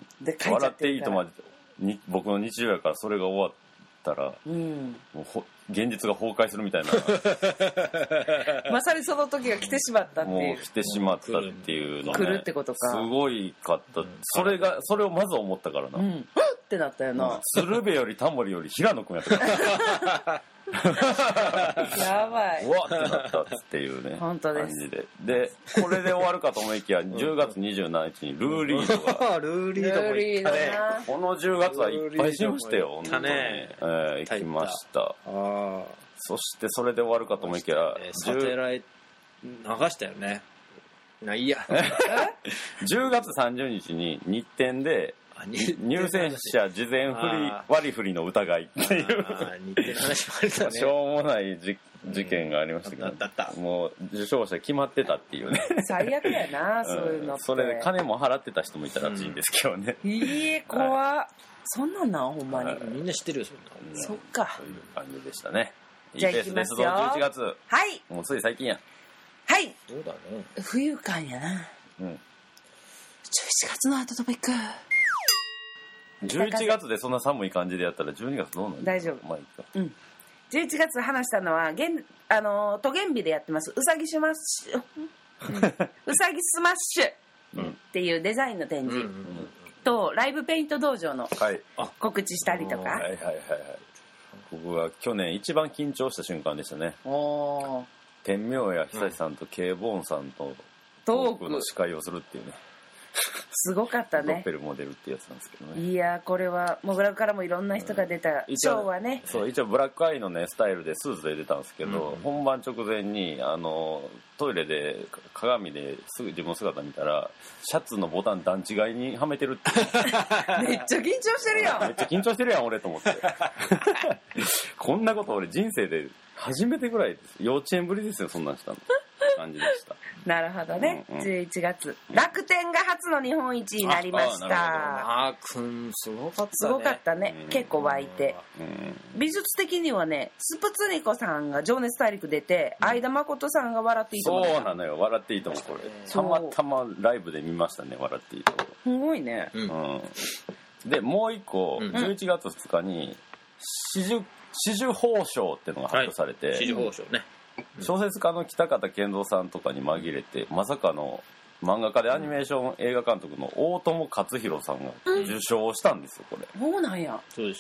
で笑っていいとまに僕の日常やからそれが終わったら、うん、もうほ現実が崩壊するみたいなまさにその時が来てしまったっていう。 もう来てしまったっていうのね来るってことか。 すごいかった、うん、それがそれをまず思ったからな、うん、 ってなったよな、うん、 鶴瓶よりタモリより平野くんやったからやばい。 うわってなったっていうね本当です感じででこれで終わるかと思いきやじゅうがつにじゅうしちにちにルーリードがルーリードも行ったね。 このじゅうがつはいっぱいしましたよ本当に、ねえー、行きました。あそしてそれで終わるかと思いきやサテライト流したよね。ないいやじゅうがつさんじゅうにちに日展で入選者事前振り割り振りの疑いっていう日展の話もあったねしょうもないじ事件がありましたけど、うん、もう受賞者決まってたっていうね最悪やなそういうのって、うん、 それで金も払ってた人もいたらしいんですけどね、 うん、いい怖、はい、そんなんなんほんまに、はい、 みんな知ってるよそんな、 そっかそういう感じでしたね。 じゃあ行きますよ。じゅういちがつはいもうつい最近やはいそうだね冬感やな、うん、じゅういちがつのアートトピックじゅういちがつでそんな寒い感じでやったらじゅうにがつどうなる？ 大丈夫。 まあいいか。 うん。じゅういちがつ話したのは現あの都現美でやってますうさぎシュマッシュうさぎスマッシュっていうデザインの展示とライブペイント道場の告知したりとか。はいはいはいはい。 僕は去年一番緊張した瞬間でしたね。おー。天明や久志さんと K ボーンさんとトークの司会をするっていうね。 すごかったね。 ドッペルモデルってやつなんですけどね。 いやこれはモグラグからもいろんな人が出たショーはね。 そう一応ブラックアイのねスタイルでスーツで出たんですけど、うん、本番直前にあのトイレで鏡ですぐ自分の姿見たらシャツのボタン段違いにはめてるってめっちゃ緊張してるやん。 めっちゃ緊張してるやん俺と思ってこんなこと俺人生で初めてぐらいです。幼稚園ぶりですよそんなんしたの感じでした。 なるほどね、うんうん、じゅういちがつ楽天が初の日本一になりました。 ああくんすごかったね。 すごかったね、うん、結構湧いて、うん、美術的にはねスプツニコさんが情熱大陸出て、うん、相田誠さんが笑っていいと思う。 そうなのよ笑っていいと思う。これたまたまライブで見ましたね笑っていいと思う。 すごいね、 うんうん、でもう一個、うん、じゅういちがつふつかに紫綬紫綬褒章っていうのが発表されて、 はい、紫綬褒章ね小説家の北方健三さんとかに紛れてまさかの漫画家でアニメーション映画監督の大友克洋さんが受賞したんですよこれ。 そうなんや。 そうです。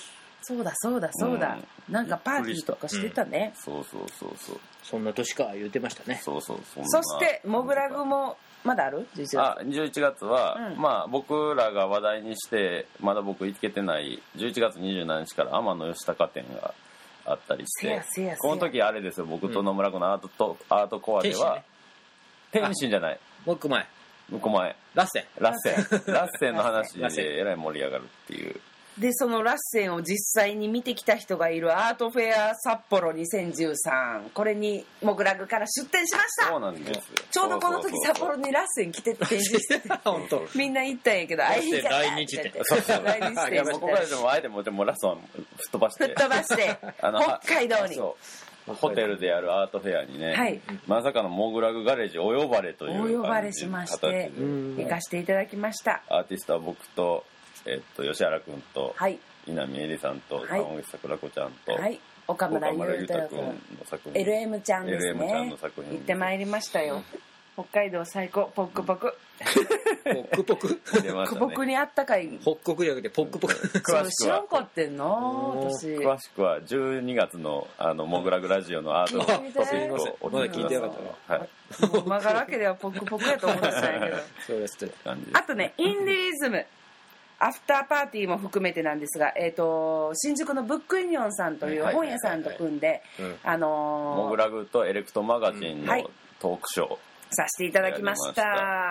そうだそうだそうだ、うん、なんかパーティーとかしてたね、 うん、そうそうそうそうそんな年か言ってましたね。 そうそうそんな。 そしてモグラグもまだある？じゅういちがつ。 あ、じゅういちがつは、うん、まあ僕らが話題にしてまだ僕行けてないじゅういちがつにじゅうしちにちから天野義高展があったりして、この時あれですよ、僕と野村君のアートと、うん、アートコアでは天心じゃない、 もう一個前向こう前ラッセンラッセンラッセンの話でえらい盛り上がるっていう。 でそのラッセンを実際に見てきた人がいるアートフェア札幌にせんじゅうさん、これにモグラグから出展しました。 そうなんですよ。 ちょうどこの時札幌にラッセン来て展示してて本当みんな行ったんやけど来日展そうそう来日展ここからでもあえてもでもラッセンは吹っ飛ばして吹っ飛ばして北海道にホテルでやるアートフェアにね、はい、まさかのモグラグガレージお呼ばれというお呼ばれしまして行かせていただきました。 アーティストは僕と、えっと、吉原君と、はい、稲見恵里さんと浜口桜子ちゃんと、 はい、岡村裕太君の作品 エルエム ちゃんですね。 エルエム ちゃんの作品行ってまいりましたよ。北海道最高ポックポクポックポクポックポクにあったかい北国じゃなくてポックポク詳しくは知らんかってんな私。 詳しくはじゅうにがつのあのモグラグラジオのアートのトピックをまだ聞いてなかったの、はい、マガラ家ではポックポクやと思ってたんやけどそうですあとねインディーズムアフターパーティーも含めてなんですが、えー、と新宿のブックユニオンさんという本屋さんと組んでモグラグとエレクトマガジンのトークショー、はい、 させていただきました。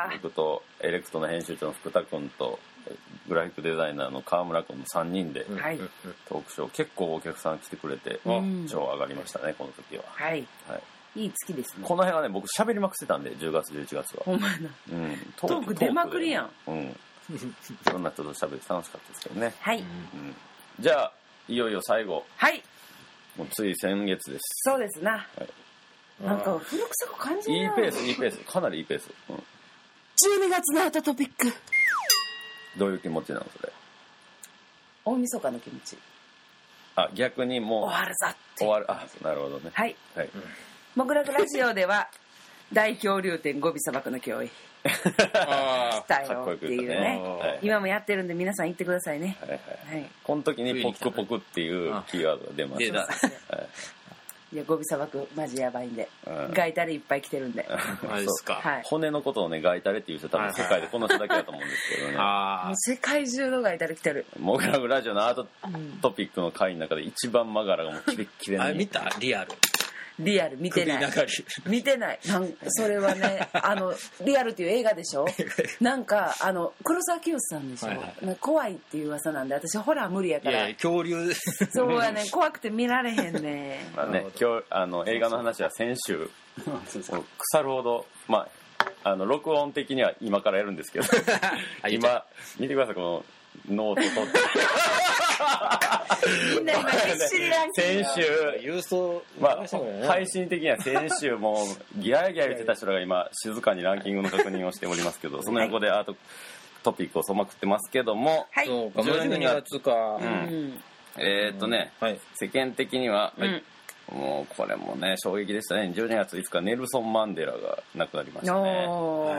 僕とエレクトの編集長の福田君とグラフィックデザイナーの川村君のさんにんでトークショー、結構お客さん来てくれて超上がりましたねこの時は。 はい、はい、いい月ですね。 この辺はね僕喋りまくってたんでじゅうがつじゅういちがつはほんまな、うん、トーク出まくりやん。 うんいろんな人と喋って楽しかったですけどね。 はい、うん、 じゃあいよいよ最後、 はいもうつい先月です。 そうですな、はい、なんか古臭く感じる。 いいペースいいペースかなりいいペース、うん、 じゅうにがつのアートトピックどういう気持ちなのそれ。 大晦日の気持ち。 あ逆にもう終わるぞって終わる。あなるほどね。 はい、はい、モグラグラジオでは大恐竜展ゴビ砂漠の脅威来たよっていうね今もやってるんで皆さん行ってくださいね。はいはいはい、 この時にポックポクっていうキーワードが出ました。はいいやゴビ砂漠マジやばいんで、うん、ガイタレいっぱい来てるんでマジですか、 はい、 骨のことをねガイタレっていう人多分世界でこの人だけだと思うんですけどねあもう世界中のガイタレ来てる。 モグラグラジオのアートトピックの回の中で一番マガラがもうキレッキレにあ見たリアルリアル見てない見てないなんそれはねあのリアルっていう映画でしょなんかあの黒沢清さんでしょ、はいはい、怖いっていう噂なんで私ホラー無理やから。 いや恐竜そうはね怖くて見られへんねまあね今日あの映画の話は先週腐るほどまああの録音的には今からやるんですけど今見てくださいこのノート取ってみんな今必死にランキング先週郵送、 まあ、配信的には先週もうギャーギャー言ってた人らが今静かにランキングの確認をしておりますけどその横でアートトピックをそまくってますけども、 はい、 そうかじゅうにがつか、 うん、えー、っとね、はい、世間的には、はい、もうこれもね衝撃でしたね。じゅうにがついつかネルソン・マンデラが亡くなりましたね。 はい、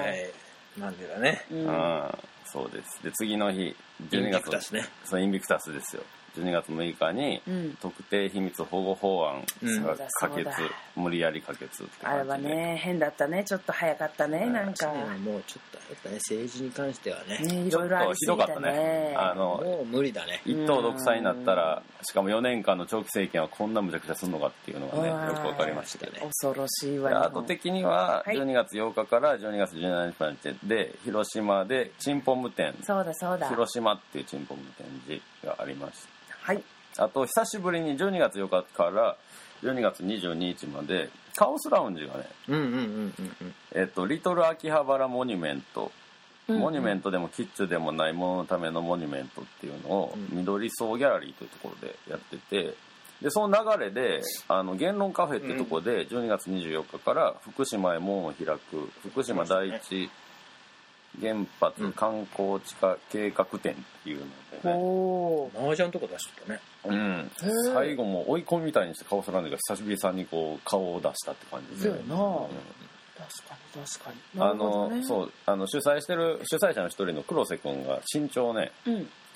マンデラね、 うん、そうです。で次の日じゅうにがつインビクタスね。 そうインビクタスですよ。じゅうにがつむいかに、うん、特定秘密保護法案が可決、うん、無理やり可決ってあれはね変だったね。ちょっと早かったね、はい、なんかもうちょっと早かったね。政治に関してはねねいろいろありすぎたね。ひどかったね。 あのもう無理だね。 一党独裁になったらしかもよねんかんの長期政権はこんなむちゃくちゃするのかっていうのがねよく分かりましたね。 恐ろしいわ。 あと的にはじゅうにがつようかからじゅうにがつじゅうしちにちまでで広島でチンポム展そうだそうだ広島っていうチンポム展示がありました。 はい。 あと久しぶりにじゅうにがつようかからじゅうにがつにじゅうににちまでカオスラウンジがね、 うんうんうんうん、 えっとリトル秋葉原モニュメント、うんうん、モニュメントでもキッズでもないもののためのモニュメントっていうのを緑荘ギャラリーというところでやってて、でその流れであの言論カフェっていうところでじゅうにがつにじゅうよっかから福島へ門を開く福島第一原発観光地下計画展っていうのでね、 おー麻雀とか出してたね。 うん、最後も追い込みみたいにしてカオスラウンジが久しぶりさんにこう顔を出したって感じで、 そうやな、うん、確かに確かに。 あの、ね、そうあの主催してる主催者の一人の黒瀬君が身長ね、うん、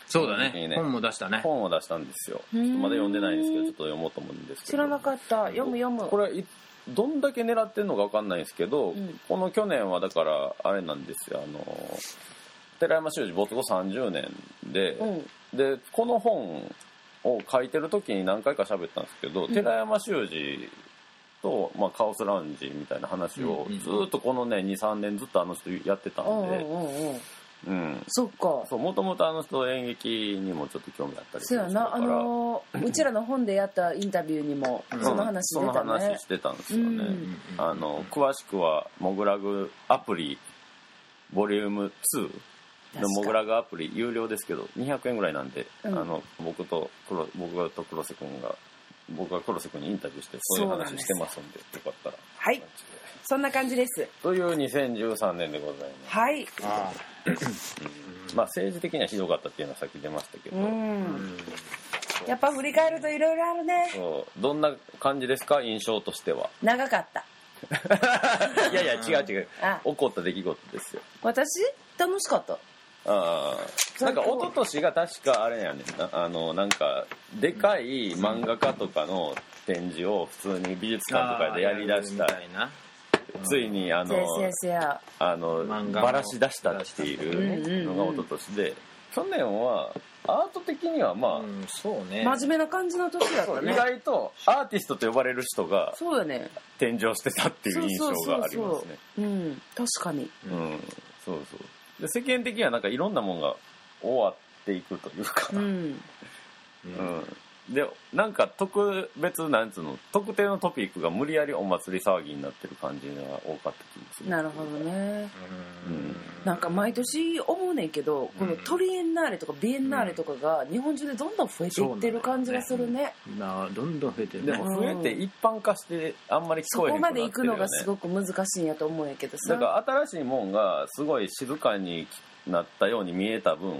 そうだね、ね本も出したね。 本を出したんですよ。まだ読んでないんですけどちょっと読もうと思うんですけど。 知らなかった。読む読む。 これどんだけ狙ってるのか分かんないんですけど、うん、この去年はだからあれなんですよ、あの寺山修司没後さんじゅうねんで、うん、でこの本を書いてる時に何回か喋ったんですけど、うん、寺山修司と、まあ、カオスラウンジみたいな話をずっとこのね にさんねんずっとあの人やってたんで、うんうんうんうん、そっか。 そう、もともとあの人演劇にもちょっと興味あったりするそうやな、あのうちらの本でやったインタビューにもその話出たね、うん、 その話してたんですよね、うん、あの詳しくはモグラグアプリボリュームツーのモグラグアプリ有料ですけどにひゃくえんぐらいなんで、うん、あの僕と黒僕と黒瀬君が僕が黒瀬君にインタビューしてそういう話してますんで、よかったら。 はい、そんな感じです。 というにせんじゅうさんねんでございます。 はい。 あまあ政治的にはひどかったっていうのはさっき出ましたけど、うんやっぱ振り返るといろいろあるね。 そうどんな感じですか、印象としては。 長かった。 いやいや違う違う、起こった出来事ですよ。 私楽しかった。 ああ、なんか一昨年が確かあれやねんな、あのなんかでかい漫画家とかの展示を普通に美術館とかでやりだした、ついにあのあのばらし出したっていうのが一昨年で、去年はアート的にはまあ、うん、 そうね、 真面目な感じの年だったね。 意外とアーティストと呼ばれる人がそうだね展示をしてたっていう印象がありますね。 うん、確かに、 うん、そうそうで世間的にはなんかいろんなもんが終わっていくというか、うん、うん、でなんか特別なんつうの特定のトピックが無理やりお祭り騒ぎになってる感じが多かった気がする。 なるほどね、うん、なんか毎年思うねんけど、このトリエンナーレとかビエンナーレとかが日本中でどんどん増えていってる感じがするね。 なあどんどん増えてるね。 でも増えて一般化してあんまり聞こえへんくなってるよね。そこまで行くのがすごく難しいんやと思うんやけどさ、 だから新しいもんがすごい静かになったように見えた分、うん、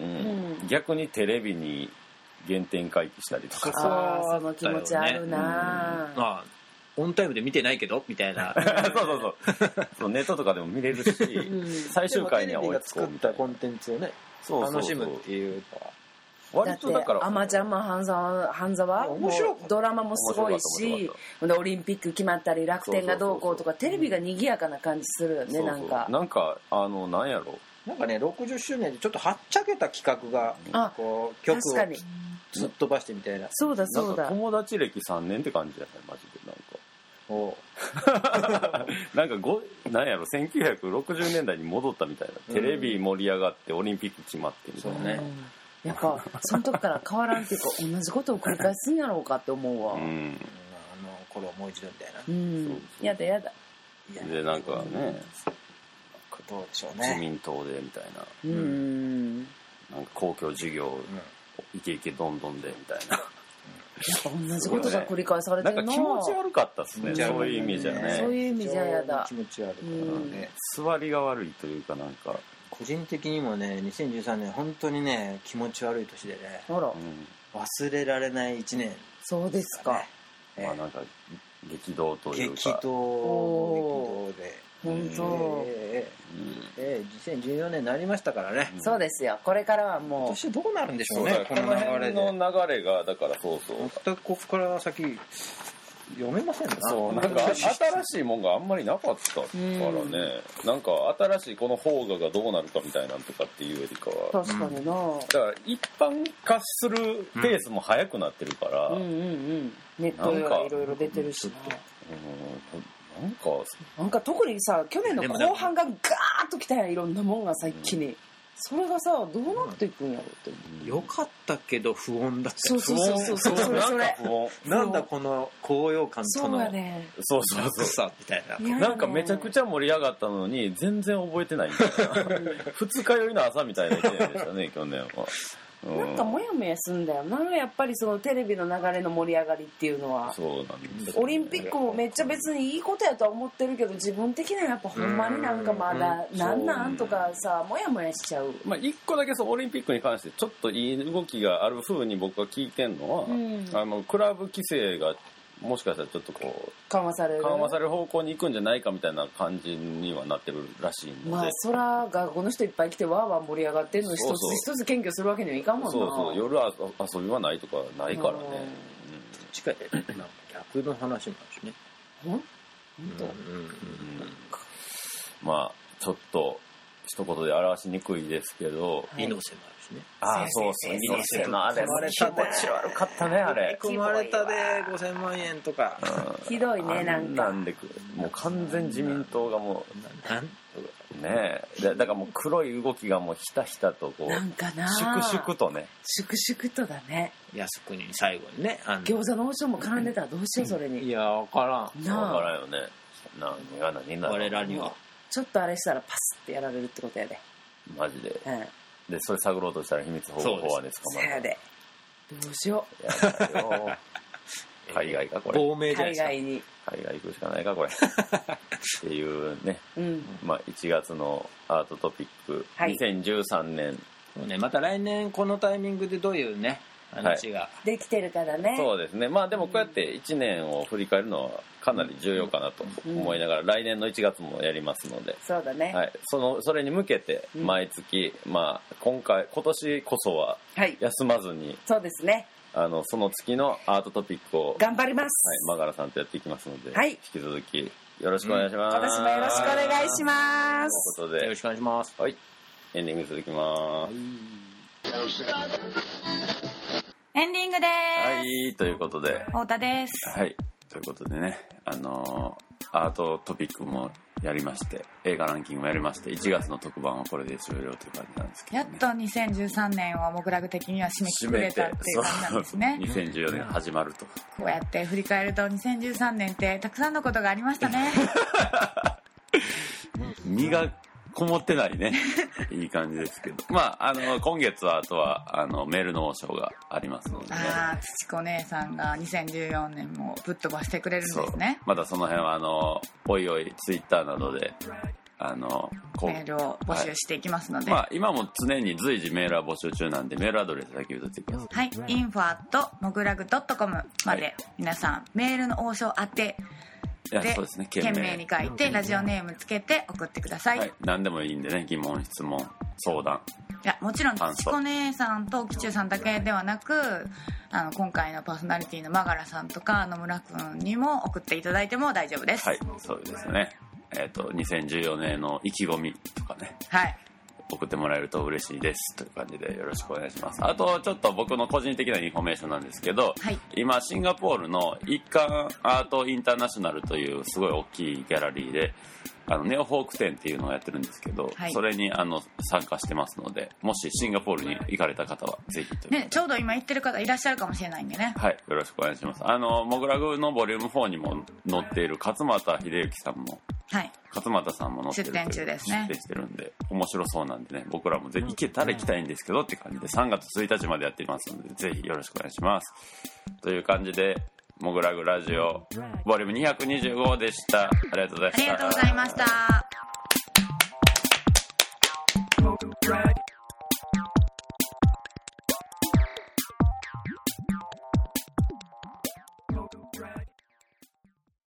逆にテレビに原点回帰したりとか、 あその気持ちあるな、うん、 まあオンタイムで見てないけどみたいなそうそうそうそうネットとかでも見れるし、うん、最終回には追いつこうみたいなコンテンツをねそうそうそう楽しむっていう割とだからアマちゃんも半沢半沢もドラマもすごいし、オリンピック決まったり楽天がどうこうとかテレビが賑やかな感じするよね。そうそうなんかなんかあのなんやろなんかねろくじゅっしゅうねんでちょっとはっちゃけた企画がこう曲をずっと飛ばしてみたいな。 そうだそうだ。 友達歴さんねんって感じじゃないマジでなんか。おなんかごなんやろせんきゅうひゃくろくじゅうねんだいに戻ったみたいな。テレビ盛り上がってオリンピック決まってみたいなね。 やっぱその時から変わらんっていうか同じことを繰り返すんやろうかって思うわ。うん、あのこれをもう一度みたいな。 うん。やだやだ。 でなんかね。 どうでしょうね、 自民党でみたいな、うん、なんか公共事業、うん、イケイケどんどんでみたいな、やっぱ同じことが繰り返されてるの、 ね、なんか気持ち悪かったっすね、そういう意味じゃね。 そういう意味じゃやだ。 気持ち悪いからね、 うん、座りが悪いというかなんか個人的にもねにせんじゅうさんねん本当にね気持ち悪い年でね、あら、うん、忘れられないいちねん、ね、 そうですか、 えー、まあなんか激動というか激動激動で本当、 えーえー、にせんじゅうよねんになりましたからね、 うん、そうですよ。これからはもう今年どうなるんでしょうね。 この流れの流れがだからそうそう全くここから先読めませんな。 そうなんか新しいもんがあんまりなかったからね、うん、なんか新しいこの邦画がどうなるかみたいなんとかっていうよりかは確かにな、うん、 だから一般化するペースも速くなってるから、 うんうんうんうん、ネットではいろいろ出てるしな、 うんなんかなんか特にさ去年の後半がガーッときたやん、いろんなもんがさ一気に、うん、それがさどうなっていくんやろって、 うん、よかったけど不穏だった。 そうそうそうそうそうそれそれなんだこの高揚感とのそうそうそうさみたいな、 ね、なんかめちゃくちゃ盛り上がったのに全然覚えてないみたいな二日酔いの朝みたいな一年でしたね去年は。 うん、なんかモヤモヤすんだよなやっぱりそのテレビの流れの盛り上がりっていうのは。 そうなんです、 オリンピックもめっちゃ別にいいことやとは思ってるけど自分的にはやっぱほんまになんかまだなんなんとかさモヤモヤしちゃう。 まあ一個だけそのオリンピックに関してちょっといい動きがある風に僕は聞いてんのは、うん、あのクラブ規制がもしかしたらちょっとこう緩和される緩和される方向に行くんじゃないかみたいな感じにはなってるらしいので、 まあそら学校の人いっぱい来てわーわー盛り上がってるの一つ一つ謙虚するわけにはいかんもんな。 そうそう、夜遊びはないとかないからね。 近いね、逆の話もあるしね。 ほん？本当？ うんうんうん、まあちょっと一言で表しにくいですけど、 猪瀬もあるしね。 ああそうそう、猪瀬のあれも気持ち悪かったね、あれ。 組まれたでごせんまんえんとか。 ひどいね、なんか。 なんでもう完全自民党がもうなんねえ、だからもう黒い動きがもうひたひたとこうなんかな粛々とね、 粛々とだね。 靖国に最後にね、 餃子の王将も絡んでたらどうしようそれに。 いや分からん。 分からんよね。何が何だろう。 我らには。 ちょっとあれしたらパスってやられるってことやで。 マジで。 うん。 でそれ探ろうとしたら秘密保護法案ですか。 そうやで。どうしよう。 やだよ。海外かこれ。 亡命じゃないですか。 海外に。 海外行くしかないかこれ。っていうね。うん。まあいちがつのアートトピック、はい、にせんじゅうさんねん。 そうね。また来年このタイミングでどういうね話が、 はい、できてるからね。 そうですね。まあでもこうやっていちねんを振り返るのはかなり重要かなと思いながら、うん、来年のいちがつもやりますので。 そうだね。 はい。そのそれに向けて毎月、うん、まあ今回今年こそは休まずに、はい、 そうですね。 あのその月のアートトピックを頑張ります。 はい、マガラさんとやっていきますので、 はい、 引き続きよろしくお願いします。 うん、私もよろしくお願いします。 ということでよろしくお願いします。 はい。エンディング続きます。 エンディングです。 はい、ということで。 太田です。 はい、ということでね、あのー、アートトピックもやりまして、映画ランキングもやりまして、いちがつの特番はこれで終了という感じなんですけど、ね、 やっとにせんじゅうさんねんをモグラグ的には締めくくれたっていう感じなんですね。 にせんじゅうよねん始まると。 こうやって振り返るとにせんじゅうさんねんってたくさんのことがありましたね。 身がこもってないね。いい感じですけど、まああの今月はあとはあのメールの王将がありますので、ね、 ああ土子姉さんがにせんじゅうよねんもぶっ飛ばしてくれるんですね。 まだその辺はあのおいおいツイッターなどであのメールを募集していきますので、 はい、まあ、今も常に随時メールは募集中なんで、メールアドレスだけ言うとってください。 はい、インフォアットモグラグドットコム まで、皆さんメールの王将宛てで、そうですね、懸命に書いてラジオネームつけて送ってください。はい、 何でもいいんでね、疑問、質問、相談。 いや、もちろん土子姉さんときちゅうさんだけではなく、あの今回のパーソナリティのマガラさんとか野村くんにも送っていただいても大丈夫です。 はい、そうですね。えっとにせんじゅうよねんの意気込みとかね、 はい、 送ってもらえると嬉しいですという感じでよろしくお願いします。あとちょっと僕の個人的なインフォメーションなんですけど、はい、今シンガポールの一貫アートインターナショナルというすごい大きいギャラリーであのネオフォーク展っていうのをやってるんですけど、はい、それにあの参加してますので、もしシンガポールに行かれた方はぜひと、 ね、ちょうど今行ってる方いらっしゃるかもしれないんでね、 はい、よろしくお願いします。あのモグラグのボリュームフォーにも載っている勝俣秀之さんも、はい、勝俣さんも載ってる出展中ですね。 出展してるんで面白そうなんでね、僕らもぜひ行けたら行きたいんですけどって感じでさんがつついたちまでやっていますので、ぜひよろしくお願いしますという感じで、モグラグラジオボリュームにひゃくにじゅうごでした。ありがとうございました。 ありがとうございました。